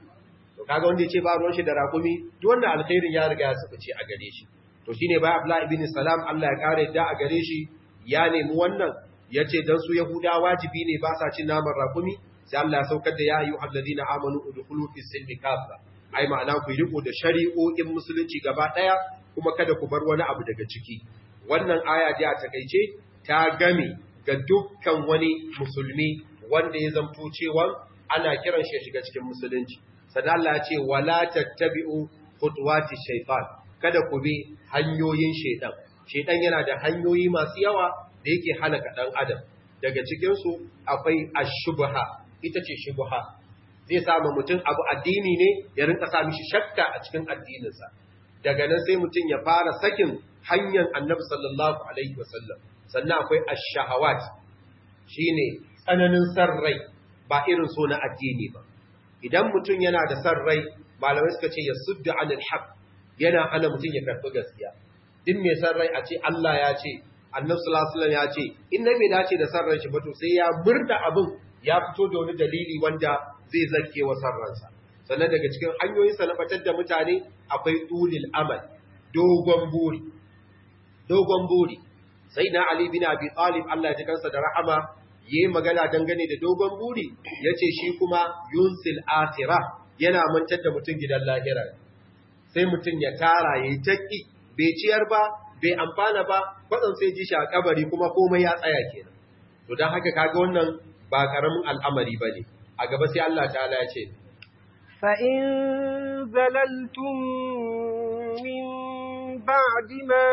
To kaga wanda ya ce ba ruwan shi da raƙumi, duk wanda alkhairin ya riga ya ce a gare shi. To shine bai Abdullah ibn Salam Allah ya kare da a gare shi ya nemi wannan, ya ce dan su Yahuda wajibi ne ba sa cin naman raƙumi. Sai Allah ya saukar da ya ayyuhal ladina amanu udkhulu fis silmi kafa. Ai ma'ana ku riko da shari'o'in musulunci gaba daya kuma kada ku bar wani abu daga ciki. Wannan aya da ta takeice ta game ga dukkan wani musulmi wanda ya zamto cewa ana kiran shi shiga cikin musulunci. Sannan Allah ya ce wala tattabi'u khutuwati shaytan. Kada ku bi hanyoyin shaytan. Shaytan yana da hanyoyi masu yawa da yake halaka dan adam. Daga cikin su akwai ash-shubha. Ita ce shubha. Zai samu mutum abu addini ne ya rinka sa mishi shakka a cikin addininsa. Daga nan sai mutum ya fara sakin hanyar Annabi sallallahu alaihi wasallam. Sannan akwai ash-shahawat. Shine tsananin sarrai ba irin so na addini ba. Idan mutum yana da sarrai, malamai suka ce yasuddu anil haqq, yana hana mutum ya karɓi gaskiya. Din mai sarrai a ce Allah ya ce, Annabi sallallahu alaihi wasallam ya ce, in bai dace da sarran shi ba to sai ya murda abin ya fito da wani dalili wanda zai zake wa sarransa. Sannan daga cikin hanyoyinsa na fatar da mutane akwai tulil amal, dogon buri. Dogon buri. Sai na Ali bin Abi Talib Allah ya ji kansa da rahama yayi magana dangane da dogon buri, yace shi kuma yunsil akhirah, yana mantar da mutum gidan lahira. Sai mutum ya tara yayi taki, bai ciyar ba, bai amfana ba, kwadan sai ji shi a kabari kuma komai ya tsaya kenan. To dan haka kaga wannan ba karamin al'amari bane. A gaba sai Allah ta'ala ya ce fa in zalaltum min ba'di ma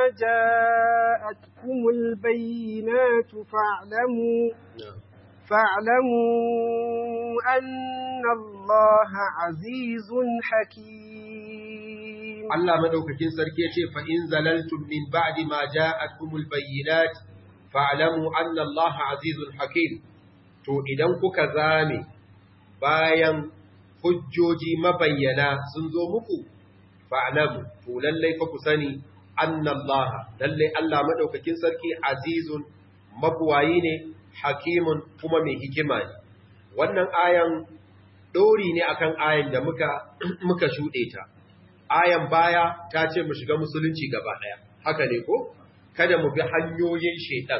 ja'atkumul bayyinatu fa'lamu anna Allaha azizun hakim. Allah madaukakin sarki yace fa in zalaltum min ba'di ma ja'atkumul bayyinat fa'lamu anna Allaha azizun hakim. To idan kuka zame bayan hujjoji mabayyana sun zo muku, fa'lamu, to lallai fa ku sani annallaha, lallai Allah madaukakin sarki azizun mabuwayi ne, hakimun kuma mai hikima ne. Wannan ayan dori ne akan ayan da muka shuɗe ta. Ayan baya ta ce mu shiga musulunci gaba ɗaya, haka ne ko? Kada mu bi hanyoyin shaitan.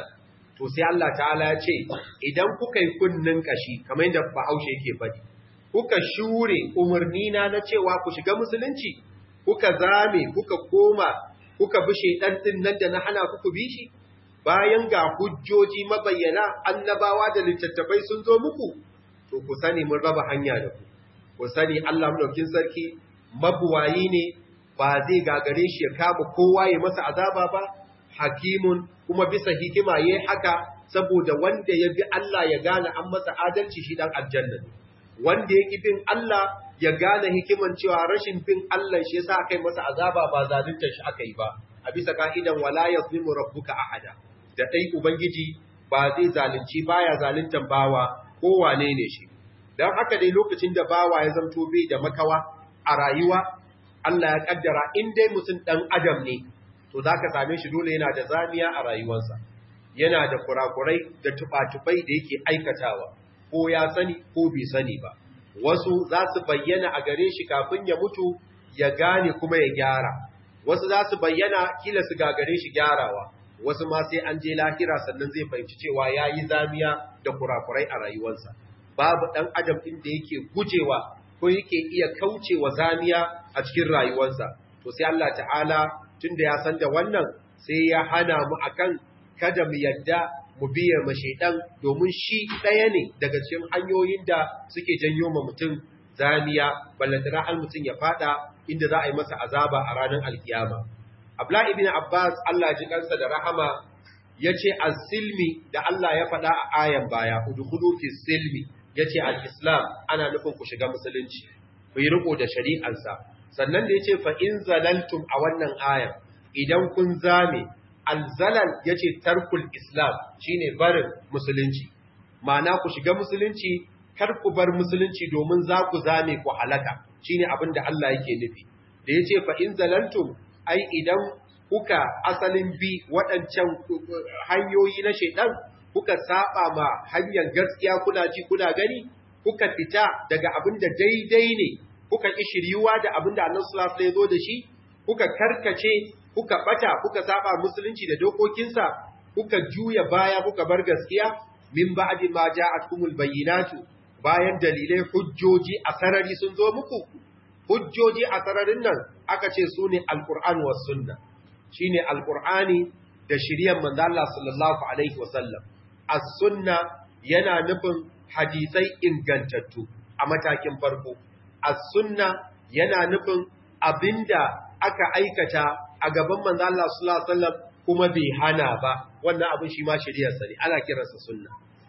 to sai Allah ta'ala ya ce idan kuka yi kunnin kashi kamar yadda Bahaushe yake faɗi kuka shure umarni na cewa ku shiga musulunci kuka zame kuka koma kuka bi shaytan din nan da na hana ku bi shi bayan ga hujjoji mabayyana annabawa da littattafai sun zo muku to ku sani mun raba hanya da ku sani Allah madaukin sarki mabuwayi ne ba zai gagare shi ya kama kowa ya masa azaba ba hakimun kuma bisa hikima yayi haka saboda wanda ya bi Allah ya gane an masa adalci shi dan aljanna wanda ya ki bin Allah ya gane hikiman cewa rashin bin Allah shi yasa aka yi masa azaba ba zalunta shi aka yi ba a bisa ka'idan wala yazlimu rabbuka ahada da dai ubangiji ba zai zalunci baya zaluntan bawa ko wane ne shi dan haka dai lokacin da bawa ya zanto bai da makawa a rayuwa Allah ya kaddara in dai mutum dan adam ne to zaka same shi dole yana da zamiya a rayuwarsa yana da kurakurai da tubatufai da yake aikatawa ko ya sani ko bai sani ba wasu za su bayyana a gare shi kafin ya mutu ya gane kuma ya gyara wasu za su bayyana kila su gagare shi gyarawa wasu ma sai an je lahira sannan zai fahimci cewa yayi zamiya da kurakurai a rayuwarsa babu dan adam din da yake gujewa ko yake iya kaucewa zamiya a cikin rayuwarsa to sai Allah ta'ala tunda ya san da wannan sai ya hana mu akan kada mu yadda mu biye ma shaydan domin shi daya ne daga cikin hanyoyin da suke janyo ma mutum zamiya ballantana har mutum ya fada inda za a yi masa azaba a ranar alkiyama Abdullah ibn Abbas Allah ji kansa da rahama yace as-silmi da Allah ya faɗa a ayan baya udkhulu fi silmi yace al-islam ana nufin ku shiga musulunci ku yi riko da shari'arsa sannan da yace fa in zalaltum a wannan ayan idan kun zame al-zalal yace tarkul islam shine barin musulunci ma'ana ku shiga musulunci kar ku bar musulunci domin za ku zame ku halaka shine abin da Allah yake nufi da yace fa in zalaltum ai idan kuka asalin bi waɗancan hanyoyi na shaidan kuka saba ma hanyar gaskiya kuna ji kuna gani kuka fita daga abin da daidai ne kuka ki shiryuwa da abin da Annabi sallallahu alaihi wasallam ya zo da shi kuka karkace kuka bata kuka saba musulunci da dokokinsa kuka juya baya kuka bar gaskiya min ba'di ma ja'atkumul bayyinatu bayan dalilai hujjoji a sarari sun zo muku hujjoji a sararin nan aka ce su ne alƙur'an wa sunna shi ne alƙur'ani da shiryan manzo Allah sallallahu alaihi wasallam as-sunna yana nufin hadisai ingantattu a matakin farko as-sunna yana nufin abinda aka aikata a gaban manzo Allah sallallahu alaihi wasallam kuma bai hana ba wannan abin shi ma shiriyarsa ne ana kiransa sunna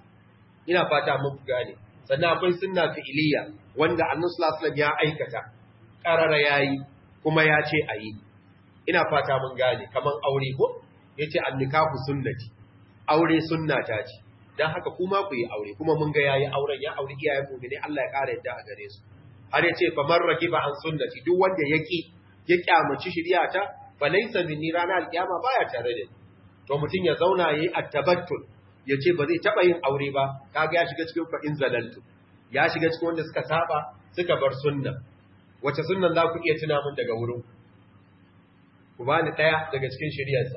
ina fata mun gane sannan akwai sunna fi'iliya wanda Annabi sallallahu alaihi wasallam ya aikata karara yayi kuma ya ce ayi ina fata mun gane kaman aure ko yace annikahu sunnati aure sunnata ce dan haka kuma ku yi aure kuma mun ga yayi auren ya aure iyayen mu ne Allah ya kare yadda a gare su har yace faman ragiba an sunnati duk wanda yaki ya kyamaci shari'ata falaysa minni rana alkiyama baya tare da ni to mutun ya zauna yayi attabattul yace ba zai taba yin aure ba kaga ya shiga cikin fa'in zalaltu ya shiga cikin wanda suka saba suka bar sunna wace sunnan za ku iya tuna mun daga wurin ku bani daya daga cikin shari'arsa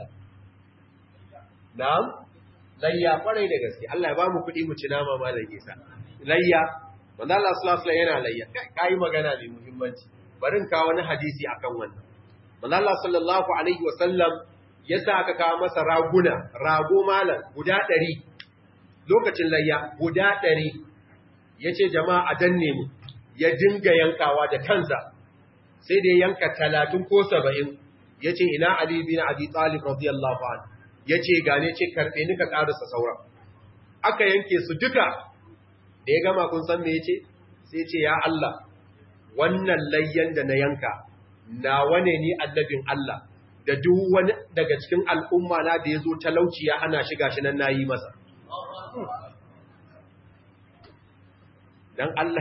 na'am layya kwarai da gaske Allah ya ba mu kuɗi mu ci nama malam Isa layya manzo Allah sallallahu alaihi wasallam yana layya kai magana ne muhimmanci barin ka wani hadisi akan wannan manzo Allah sallallahu alaihi wasallam yasa aka kawo masa raguna rago malam guda 100 lokacin layya guda 100 yace jama'a a danne mu ya dinga yankawa da kansa sai da yanka 30 ko 70 yace ina Ali bin Abi Talib radiyallahu anhu yace gane ce karbe ni ka karasa sauran aka yanke su duka da ya gama kun san me yace sai yace ya Allah wannan layyan da na yanka nawa ne ni annabin Allah da duk wani daga cikin al'umma na da yazo talauci ya hana shi gashi nan nayi masa dan Allah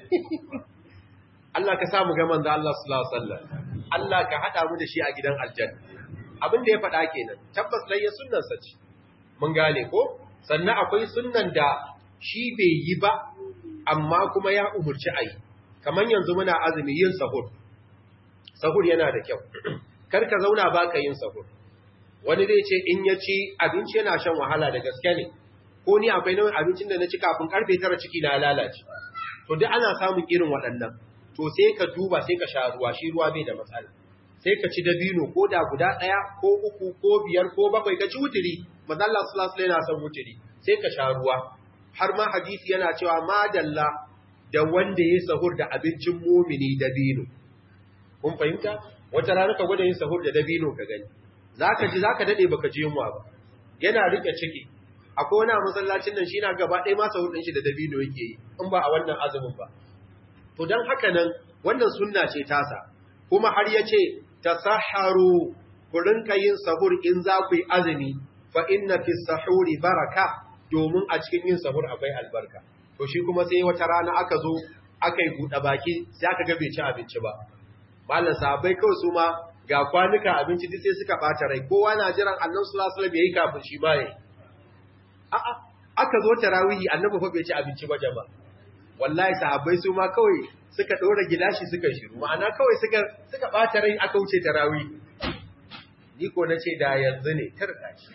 Allah ka samu ga manzo Allah sallallahu alaihi wasallam Allah ka hada mu da shi a gidan aljanna abin da ya faɗa kenan tabbas layya sunnan sa ce mun gane ko sannan akwai sunnan da shi bai yi ba amma kuma ya umurci ayi kaman yanzu muna azumi yin sahur sahur yana da kyau kar ka zauna baka yin sahur wani zai ce in ya ci abinci yana shan wahala da gaske ne, ko ni akwai nau'in abincin da na ci kafin karfe 9 ciki na lalace. To duk ana samun irin waɗannan. To sai ka duba sai ka sha ruwa, shi ruwa bai da matsala. Sai ka ci dabino ko da guda 1 ko 3 ko 5 ko 7 ka ci wuturi. Manzo Allah sallallahu alaihi wasallam yana son wuturi. Sai ka sha ruwa. Har ma hadisi yana cewa madalla da wanda ya sahur da abincin mumini dabino. Kun fahimta? Wata rana ka gwada yin sahur da dabino ka gani. Zaka dade baka ji yunwa ba. Yana rike ciki. Akwai wani masallacin nan shi na gaba ɗaya ma sahur din shi da dabino yake yi in ba a wannan azumin ba. To dan haka nan wannan sunna ce tasa. Kuma har yace tasahharu ku rinka yin sahur in za ku yi azumi fa inna fi sahuri baraka, domin a cikin yin sahur akwai albarka. To shi kuma sai wata rana aka zo aka yi buɗe baki sai aka ga bai ci abinci ba. Malam sahabbai kawai su ma ga kwanuka abinci duk sai suka bata rai, kowa na jiran Annabi sallallahu alaihi wasallam yayi kafin shi ba yayi. A'a aka zo tarawihi Annabi fa bai ci abinci ba jama'a. Wallahi sahabbai su ma kawai suka dora gilashi suka shiru, ma'ana kawai suka bata rai aka wuce tarawihi. Ni ko nace da yanzu ne tarka shi.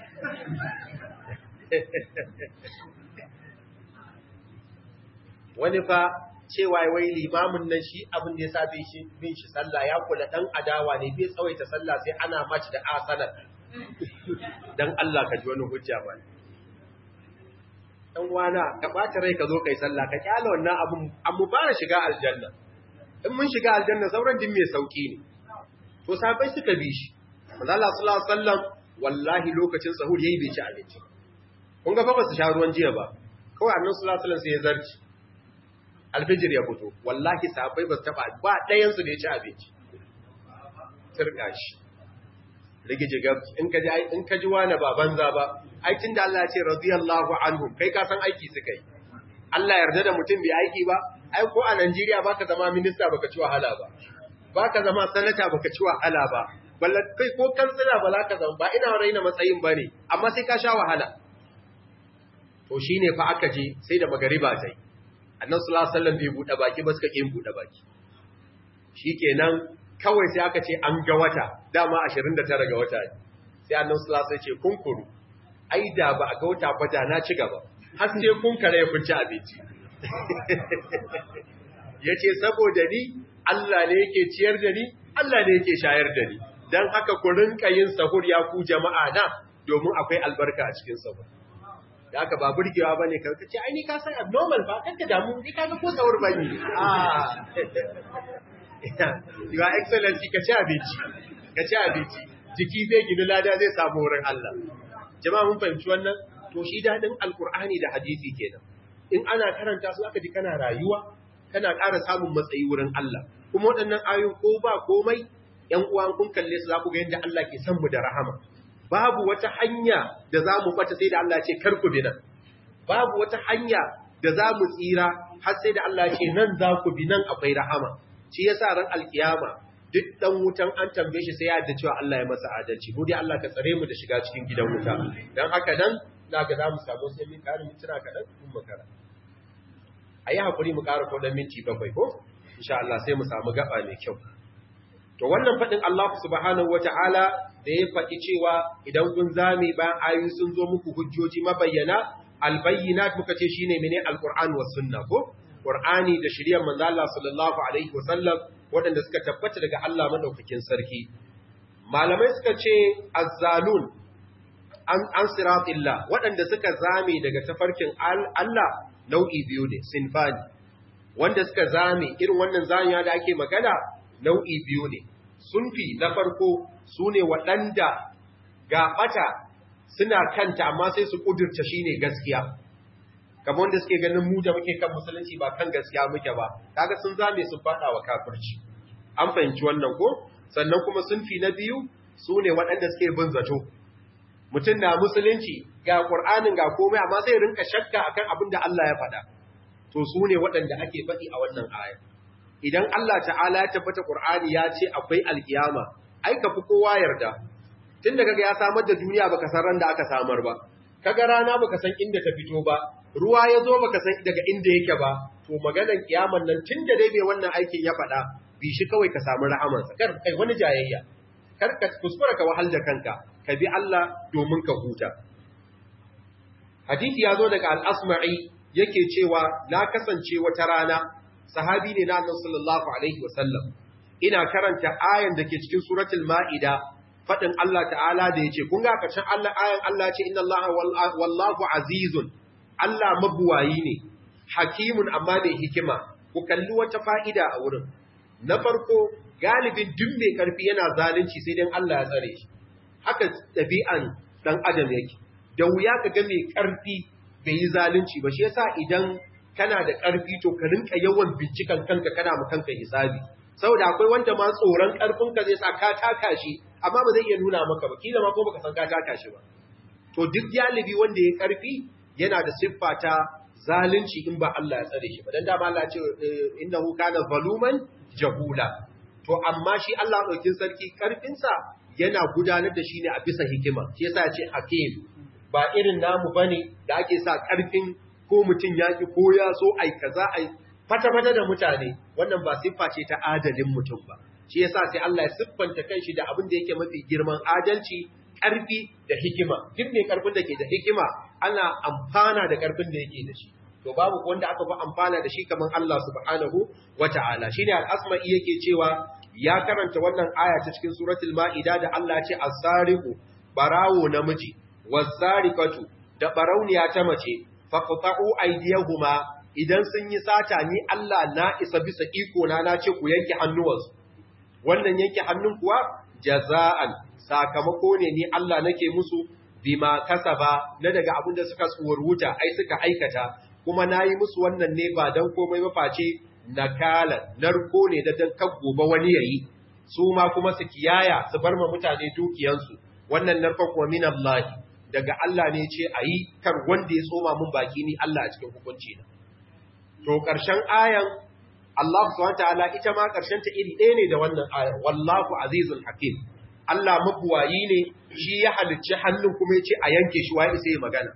Wani fa cewa wai limamin nan shi abin da ya sa bin shi sallah ya kula dan adawa ne bai tsawaita sallah sai ana match da Arsenal. Dan Allah ka ji wani hujja ba. Dan wana ka bata rai ka zo kai sallah ka kyala wannan abun an mu fara shiga aljanna. In mun shiga aljanna sauran din mai sauki ne. To sahabbai suka bi shi. Manzo Allah sallallahu alaihi wasallam wallahi lokacin sahur yayi bai ci abinci. Kun ga fa ba su sha ruwan jiya ba. Kawai Annabi sallallahu alaihi wasallam sai ya zarci. Alfijir ya fito, wallahi sahabbai ba su taba ba ɗayan su da ya ci abinci. Turka shi. Rigije gab in ka ji wani ba banza ba, ai tunda Allah ya ce radiyallahu anhum, kai ka san aiki suka yi. Allah yarda da mutum bai aiki ba, ai ko a Najeriya baka zama minista baka ci wahala ba. Baka zama sanata baka ci wahala ba. Ballan kai ko kansila ba za ka zama ba, ina raina matsayin bane, amma sai ka sha wahala. To shine fa aka je sai da magariba sai. Annabi sallallahu alaihi wasallam bai bude baki ba suka kin bude baki. Shikenan kawai sai aka ce an ga wata, dama 29 ga wata. Sai Annabi sallallahu alaihi wasallam ce kunkuru. Ai da ba a ga wata ba da na ci gaba. Har sai kun kare kun ci abinci. Yace saboda ni Allah ne yake ciyar da ni, Allah ne yake shayar da ni. Dan haka ku rinka yin sahur ya ku jama'a na domin akwai albarka a cikin sahur. Da aka ba burgewa ba ne ka ce ai ni ka san abnormal ba kanka damu ni ka ga ko sahur ba ni your excellency ka ci abinci jiki zai gini lada zai samu wurin Allah. Jama'a mun fahimci wannan, to shi dadin alkur'ani da hadisi kenan. In ana karanta su aka ji kana rayuwa kana ƙara samun matsayi wurin Allah. Kuma waɗannan ayoyin ko ba komai ƴan uwan kun kalle su za ku ga yadda Allah ke san mu da rahama. Babu wata hanya da za mu bata sai da Allah ce karku bi nan. Babu wata hanya da za mu tsira har sai da Allah ce nan za ku bi nan akwai rahama. Shi yasa ran alkiyama duk dan wutan an tambaye shi sai ya yarda cewa Allah ya masa adalci. Mu dai Allah ka tsare mu da shiga cikin gidan wuta. Dan haka nan zaka za mu samu sai min karin mintuna kadan mun makara. Ayi hakuri mu ƙara ko dan minti 7 ko insha Allah sai mu samu gaba mai kyau. To wannan fadin Allah subhanahu wataala da ya faɗi cewa idan kun zame bayan ayoyi sun zo muku hujjoji mabayyana, albayyinat muka ce shine mene alquran was sunna ko qur'ani da shiriyar manzo Allah sallallahu alaihi wasallam wadanda suka tabbata daga Allah madaukakin sarki. Malamai suka ce azzalun an siratillah wadanda suka zame daga tafarkin Allah nau'i biyu ne, sinfani. Wanda suka zame irin wannan zaniya da ake magana nau'i biyu ne. Sunfi na farko su ne waɗanda gaɓata suna kanta amma sai su ƙudurta shi ne gaskiya. Kamar wanda suke ganin mu da muke kan musulunci ba kan gaskiya muke ba, kaga sun zame sun faɗa wa kafirci. An fahimci wannan ko? Sannan kuma sunfi na biyu su ne waɗanda suke bin zato. Mutum na musulunci ga Ƙur'anin ga komai amma sai rinka shakka akan abin da Allah ya faɗa. To su ne waɗanda ake faɗi a wannan aya. Idan Allah ta'ala ya tabbata Qur'ani ya ce akwai alkiyama, ai ka fi kowa yarda. Tun da kaga ya samar da duniya baka san ran da aka samar ba, kaga rana baka san inda ta fito ba, ruwa ya zo baka san daga inda yake ba, to maganar kiyaman nan tun da dai bai wannan aikin ya faɗa, bi shi kawai ka samu rahamansa, kar kai wani jayayya. kar ka kuskura ka wahal da kanka ka bi Allah domin ka huta hadisi ya zo daga al-Asma'i yake cewa na kasance wata rana sahabi ne na Annabi sallallahu alaihi wasallam ina karanta ayan da ke cikin suratul Ma'ida fadin Allah ta'ala da yace kun ga karshen ayan Allah ce inna Allah wallahu azizun Allah mabuwayi ne hakimun amma mai hikima ku kalli wata fa'ida a wurin na farko galibin duk mai karfi yana zalunci sai dan Allah ya tsare shi haka dabi'an dan adam yake da wuya ka ga mai karfi bai yi zalunci ba shi yasa idan kana da karfi to ka rinka yawan bincikan kanka kana mu kanka hisabi saboda akwai wanda ma tsoron karfin ka zai sa ka taka shi amma ba zai iya nuna maka ba kila ma ko baka san ka taka shi ba to duk galibi wanda ya karfi yana da siffa ta zalunci in ba Allah ya tsare shi ba dan dama Allah ya ce innahu kana zaluman jahula to amma shi Allah daukin sarki karfin sa yana gudanar da shi ne a bisa hikima shi yasa ya ce hakim ba irin namu bane da ake sa karfin ko mutun yaki ko ya so ai kaza ai fata-fata da mutane wannan ba siffa ce ta adalin mutum ba shi yasa sai Allah ya siffanta kanshi da abin da yake mafi girman adalci ƙarfi da hikima duk mai ƙarfin da ke da hikima ana amfana da ƙarfin da yake da shi to babu wanda aka fi amfana da shi kamar Allah subhanahu wata'ala shine al-asma'i yake cewa ya karanta wannan aya ta cikin suratul ma'ida da Allah ya ce as-sariqu barawo namiji was-sariqatu da barauniya ta mace faqta'u aydiyahuma idan sun yi sata ni Allah na isa bisa iko na ce ku yanke hannuwansu wannan yanke hannun kuwa jaza'an sakamako ne ni Allah nake musu bima kasaba na daga abin da suka tsuwarwuta ai suka aikata kuma nayi musu wannan ne ba dan komai ba face nakala narko ne da dan kan gobe wani yayi su ma kuma su kiyaya su bar ma mutane dukiyansu wannan narkon kuma min Allah daga Allah ne ce ayi kar wanda ya tsoma mun baki ni Allah a cikin hukunci na to ƙarshen ayan Allah subhanahu wataala ita ma ƙarshen ta iri ɗaya ne da wannan ayan wallahu azizul hakim Allah mabuwayi ne shi ya halicci hannun kuma yace a yanke shi wai sai magana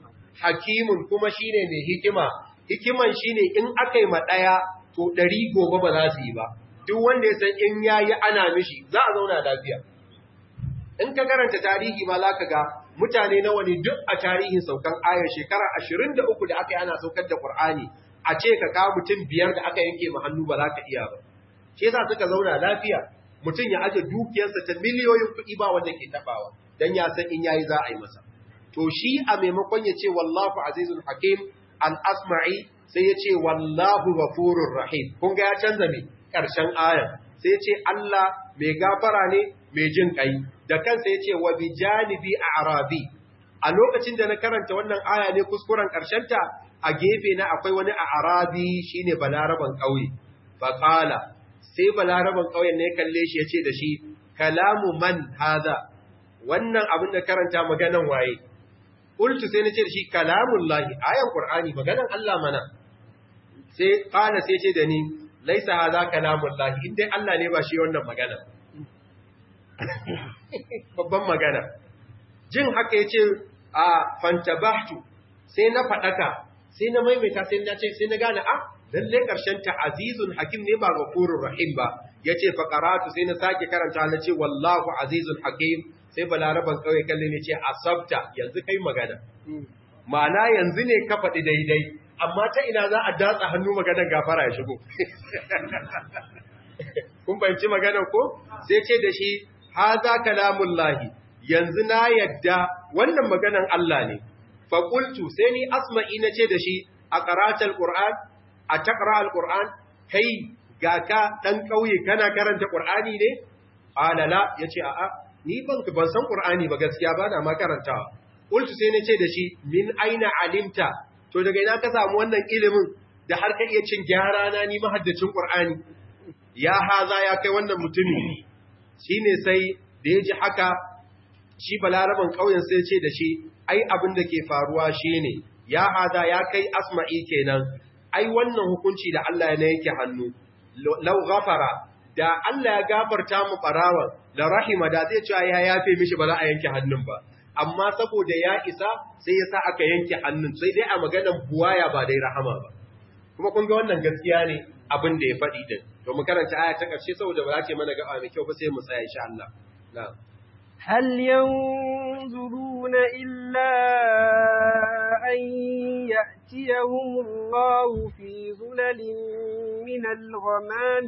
hakimun kuma shine mai hikima hikiman shine in akai ma daya to 100 gobe ba za su yi ba duk wanda ya san in yayi ana mishi za a zauna lafiya in ka karanta tarihi ma zaka ga mutane nawa ne duk a tarihin saukan ayar shekara 23 da aka yi ana saukar da Qur'ani a ce ka kawo mutum 5 da aka yanke ma hannu ba za ka iya ba shi yasa suka zauna lafiya mutum ya aje dukiyarsa ta miliyoyin kuɗi ba wanda ke tabawa dan ya san in yayi za a yi masa to shi a maimakon ya ce wallahu azizul hakim al-asma'i sai ya ce wallahu ghafurur rahim kun ga ya canza me karshen ayar sai ya ce Allah mai gafara ne mai jin kai da kansa ya ce wa bi janibi a'rabi a lokacin da na karanta wannan aya ne kuskuren karshen ta a gefe na akwai wani a'rabi shine balaraban kauye fa qala sai balaraban kauyen ne kalle shi yace da shi kalamu man hada wannan abin da karanta maganan waye qultu sai nace da shi kalamullahi ayan qur'ani maganan Allah mana sai qala sai ce da ni laisa hada kalamullahi indai Allah ne ba shi wannan magana babban magana jin haka yace a fantabahtu sai na fadaka sai na maimaita sai na ce sai na gane lalle karshen ta azizun hakim ne ba ghafurur rahim ba yace fa qara'atu sai na sake karanta na ce wallahu azizun hakim sai balaraban kawai kalle ne ce asabta yanzu kai magana ma'ana yanzu ne ka faɗi daidai amma ta ina za a datsa hannu maganar gafara ya shigo kun fahimci maganar ko sai ce da shi haza kalamullahi yanzu na yadda wannan maganar Allah ne fa qultu sai ni asma'i na ce da shi a qira'atul qur'an a taqra al-qur'an kai ga ka dan kauye kana karanta qur'ani ne ala la yace a'a ni ban san qur'ani ba gaskiya ba na ma karantawa qultu sai nace da shi min aina alimta to daga ina ka samu wannan ilimin da har ka iya cin gyara na ni mahaddacin qur'ani ya haza ya kai wannan mutumi shine sai da yaji haka shi balaraban kauyen sai ce da shi ai abin da ke faruwa shine ya haza ya kai asma'i kenan ai wannan hukunci da Allah ya yake hannu law ghafara da Allah ya gafarta mu barawan da rahima da zai cewa ya yafe mishi ba za a yanke hannun ba amma saboda ya isa sai ya sa aka yanke hannun sai dai a maganar buwaya ba dai rahama ba kuma kun ga wannan gaskiya ne abin da ya faɗi din to mu karanta aya ta ƙarshe saboda ba za ta mana gaba mai kyau ba sai mu tsaya insha Allah na'am هل ينظرون إلا أن يأتيهم الله في ظلل من الغمام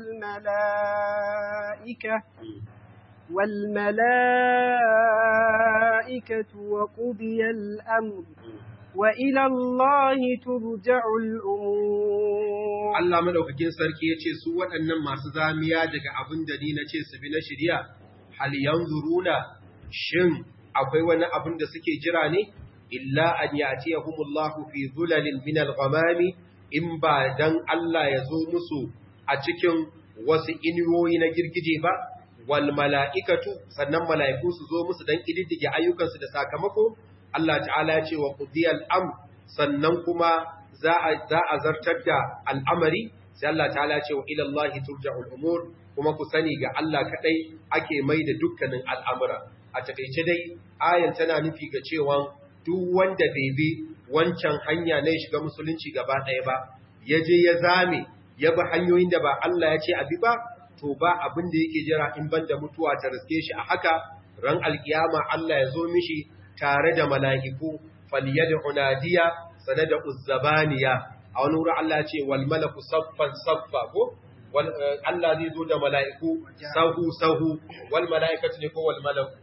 والملائكة وقضي الأمر وإلى الله ترجع الأمور. Allah madaukakin sarki yace su waɗannan masu zamiya daga abin da ni nace su bi na shari'a, hal yanzuruna, shin akwai wani abin da suke jira ne illa an ya'tiyahumullahu fi dhulalin min al-ghamami, in ba dan Allah ya zo musu a cikin wasu inuwoyi na girgije ba, wal mala'ikatu, sannan mala'iku su zo musu dan kididdige ayyukansu da sakamako. Allah ta'ala ya ce wa qudiyal amr, sannan kuma za a zartar da al'amari, sai Allah ta'ala ya ce wa ila Allah turja'ul umur, kuma ku sani ga Allah kadai ake mai da dukkanin al'amura. A takeice dai ayan tana nufi ga cewa duk wanda bai bi wancan hanya ne shiga musulunci gaba ɗaya ba, ya je ya zame ya bi hanyoyin da ba Allah ya ce abi ba, to ba abin da yake jira in banda mutuwa ta riske shi a haka. Ran alkiyama Allah ya zo mishi tare da mala'iku, falyad'u nadiya sanada uzzabaniya. A wani wurin Allah ya ce wal malaku saffan saffa, ko Allah zai zo da mala'iku sahu sahu, wal mala'ikatu ne ko wal malaku,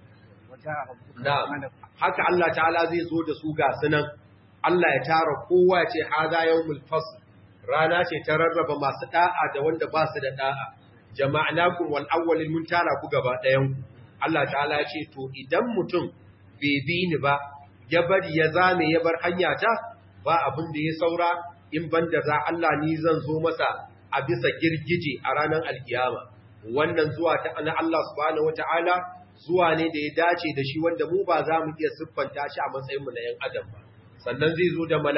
haka Allah ta'ala zai zo da su ga sunan. Allah ya tara kowa ce hada yawmul fasl, rana ce ta rarraba masu da'a da wanda ba su da da'a. Jama'nakum wal awwalin, mun tara ku gaba ɗayan ku. Allah ta'ala ya ce to idan mutum bai bi ni ba, ya bari ya zame ya bar hanya ta, ba abin da ya saura in banda za Allah ni zan zo masa a bisa girgije a ranar alkiyama. Wannan zuwa ta na Allah subhanahu wata'ala zuwa ne da ya dace da shi, wanda mu ba za mu iya siffanta shi a matsayin mu na ‘yan adam ba. Sannan zai zo da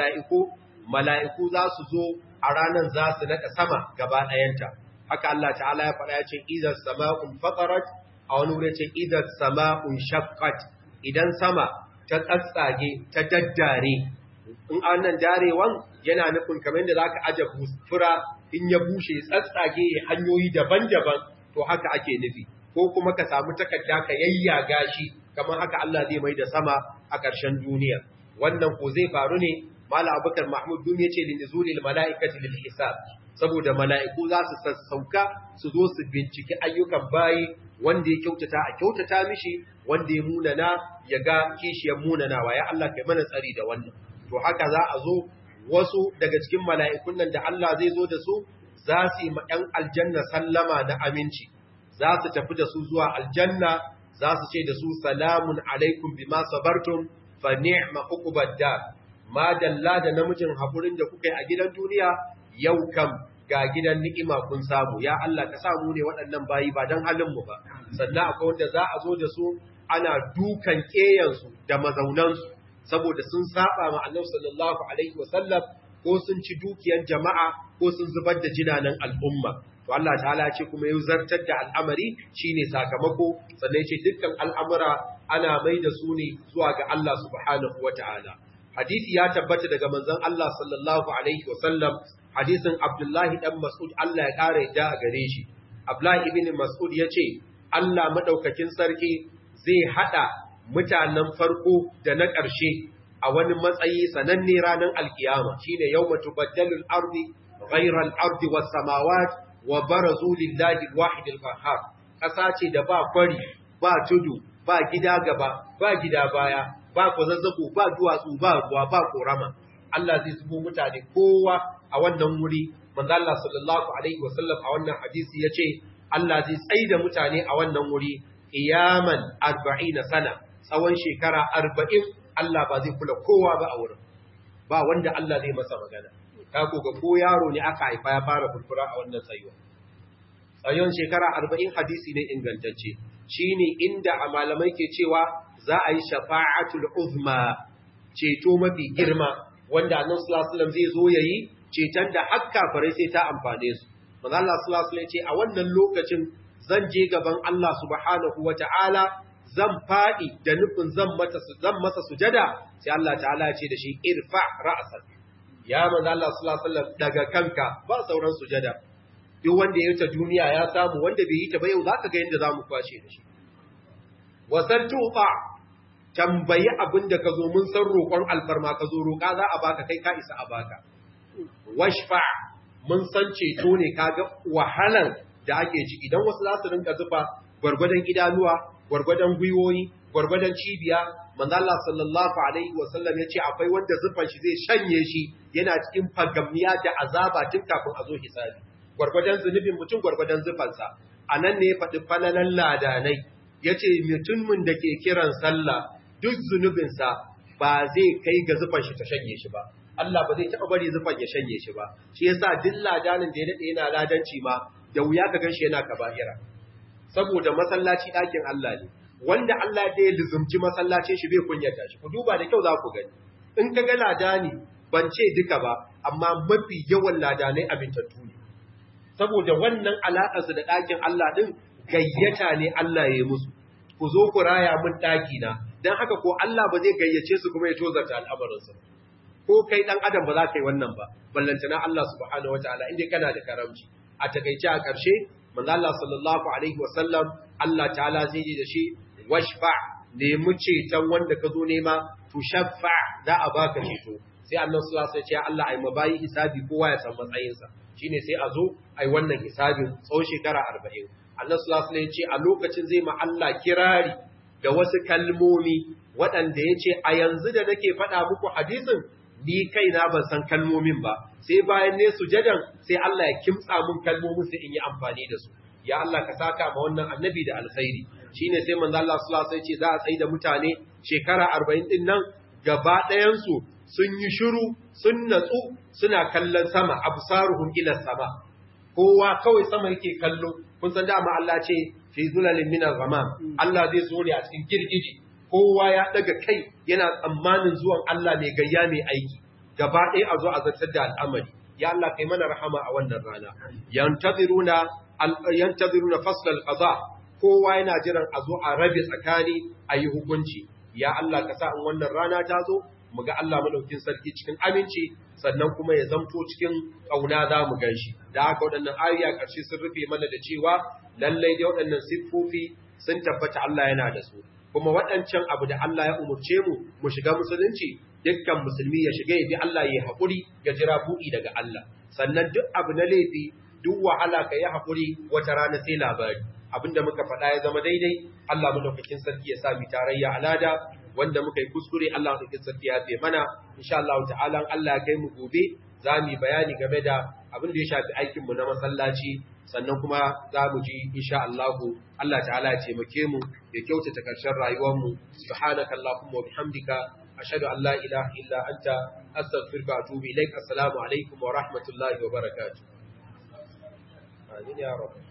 mala'iku za su zo a ranar za su naɗa sama gaba ɗayanta. Haka Allah ta'ala ya faɗa ya ce, idan sama'un fatarat, a wani wuri ce, idan sama'un shakkat, idan sama ta tsatsage ta daddare. In annan darewan yana nufin kamar da za ka aje fura in ya bushe tsatsage hanyoyi daban-daban, to haka ake nufi. Ko kuma ka samu takarda ka yayyaga shi, kamar haka Allah zai mai da sama a ƙarshen duniya. Wannan ko zai faru ne, Mala Abubakar Mahmud Dumi yace lin nuzulil mala'ikati lil hisab, saboda mala'iku za su sassauka su zo su binciki ayyukan bayi, wanda ya kyautata a kyautata mishi, wanda ya munana ya ga kishiyar munanawa. Ya Allah kai mana tsari da wannan. To haka za a zo wasu daga cikin mala'ikun nan da Allah zai zo da su, za su yi ma ‘yan aljanna sallama na aminci, za su tafi da su zuwa aljanna, za su ce da su salamun alaikum bima sabartum fa ni'ma uqbad dar. Ma dalla da namijin hakurin da kuka yi a gidan duniya, yau kam ga gidan ni'ima kun samu. Ya Allah ka samu ne waɗannan bayi ba dan halin mu ba. Sannan akwai wanda za a zo da su ana dukan keyansu da mazaunansu, saboda sun saba ma Annabi sallallahu alaihi wasallam, ko sun ci dukiyar jama'a, ko sun zubar da jinanan al'umma. To Allah ta'ala ce kuma ya zartar da al'amari shine sakamako, sannan ce dukkan al'amura ana mai da su ne zuwa ga Allah subhanahu wata'ala. Hadisi ya tabbata daga manzon Allah sallallahu alaihi wasallam, hadisin Abdullahi dan Mas'ud, Allah ya kare da a gare shi. Abdullahi ibn Mas'ud yace Allah madaukakin sarki zai hada mutanen farko da na ƙarshe a wani matsayi sananne ranar alkiyama, shine yawma tubaddalu al-ardi ghayra al-ardi was-samawat wa barazu lillahi al-wahid al-qahhar. Ƙasa ce da ba kwari, ba tudu, ba gida gaba, ba gida baya, ba kwazazzabo, ba duwatsu, ba ruwa, ba korama. Allah zai zubo mutane kowa a wannan wuri. Manzo Allah sallallahu alaihi wasallam a wannan hadisi yace Allah zai tsaida mutane a wannan wuri qiyaman 40 sana, tsawon shekara 40. Allah ba zai kula kowa ba a wurin, ba wanda Allah zai masa magana. Ka ga ko yaro ne aka haifa ya fara furfura a wannan tsayuwa. Tsayon shekara 40 hadisi ne ingantacce, shine inda a malamai ke cewa za a yi shafa'atul uzma, ceto mafi girma, wanda Annabi sallallahu alaihi wasallam zai zo yayi ceton da hakka farai sai ta amfane su. Manzo Allah sallallahu alaihi wasallam ya ce a wannan lokacin zan je gaban Allah subhanahu wata'ala, zan faɗi da nufin zan masa sujada, sai Allah ta'ala ya ce da shi irfa ra'sak. Ya manzo Allah sallallahu alaihi wasallam daga kanka, ba sauran sujada. Duk wanda ya yi ta duniya ya samu, wanda bai yi ta ba yau zaka ga yadda zamu kwashe da shi. wasal tuqa tambayi abinda ka zo mun san roƙon alfarma ka zo roƙa za a baka kai ka isa a baka washfa mun san ceto ne kaga wahalan da ake ci idan wasu za su rinka zufa gwargwadon idanuwa gwargwadon gwiwoyi gwargwadon cibiya manzo Allah sallallahu alaihi wasallam yace akwai wanda zufan shi zai shanye shi yana cikin fagamniya da azaba tun kafin a zo hisabi gwargwadon zunubin mutum gwargwadon zufansa anan ne ya faɗi falalan ladanai yace mutumin da ke kiran sallah duk zunubinsa ba zai kai ga zufan shi ta shanye shi ba Allah ba zai taɓa bari zufan ya shanye shi ba shi yasa duk ladanin da ya dade yana ladanci ma da wuya ka ganshi yana kaba'ira saboda masallaci ɗakin Allah ne wanda Allah da ya lizumci masallacin shi bai kunyata shi ku duba da kyau za ku gani in ka ga ladani ban ce duka ba amma mafi yawan ladanai amintattu ne saboda wannan alaƙarsu da ɗakin Allah ɗin gayyata ne Allah ya yi musu ku zo ku raya mun ɗaki na don haka ko Allah ba zai gayyace su kuma ya tozarta al'amarinsu ko kai ɗan adam ba za ka yi wannan ba ballantana Allah subhanahu wataala inda kana da karamci a takaice a ƙarshe manzo Allah sallallahu alaihi wasallam Allah ta'ala zai yi da shi washfa nemi ceton wanda ka zo nema to shaffa za a baka ceto sai Allah sallallahu alaihi wasallam ya ce Allah ai mabayi hisabi kowa ya san matsayinsa shine sai a zo ai wannan hisabin tsawon shekara 40 Allah sallallahu alaihi wasallam ya ce a lokacin zai ma Allah kirari da wasu kalmomi waɗanda ya ce a yanzu da nake faɗa muku hadisin ni kaina ban san kalmomin ba sai bayan ne sujadan sai Allah ya kimtsa mun kalmomin sai in yi amfani da su ya Allah ka saka ma wannan annabi da alkhairi shine sai manzo Allah sallallahu alaihi wasallam ya ce za a tsaida mutane shekara 40 din nan gaba ɗayan su sun yi shiru sun natsu suna kallon sama absaruhum ila sama kowa kawai sama yake kallo kun san dama Allah ce fi zulalin min al-ghamam Allah zai zo ne a cikin girgiji kowa ya daga kai yana tsammanin zuwan Allah mai gayya mai aiki gaba ɗaya a zo a zartar da al'amari ya Allah kai mana rahama a wannan rana yantaziruna fasl al-qada kowa yana jiran a zo a rabe tsakani a yi hukunci ya Allah ka sa in wannan rana ta zo mu ga Allah madaukin sarki cikin aminci sannan kuma ya zamto cikin kauna za mu ganshi da haka waɗannan ayoyi ƙarshe sun rufe mana da cewa lallai dai waɗannan siffofi sun tabbata Allah yana da su kuma waɗancan abu da Allah ya umurce mu shiga musulunci dukkan musulmi ya shiga ya bi Allah ya haƙuri ya jira buɗi daga Allah sannan duk abu na laifi duk wahala ka yi haƙuri wata rana sai labari abinda muka faɗa ya zama daidai Allah madaukakin sarki ya sa mu tarayya alada wanda muka yi kuskure Allah madaukakin sarki ya fe mana insha Allah ta'ala Allah ya kai mu gobe za mu yi bayani game da abin da ya shafi aikin mu na masallaci sannan kuma za mu ji insha Allah Allah ta'ala ya taimake mu ya kyautata karshen rayuwar mu subhanakallahumma wa bihamdika ashhadu an la ilaha illa anta astaghfiruka wa atubu ilaik assalamu alaikum wa rahmatullahi wa barakatuh amin ya rabb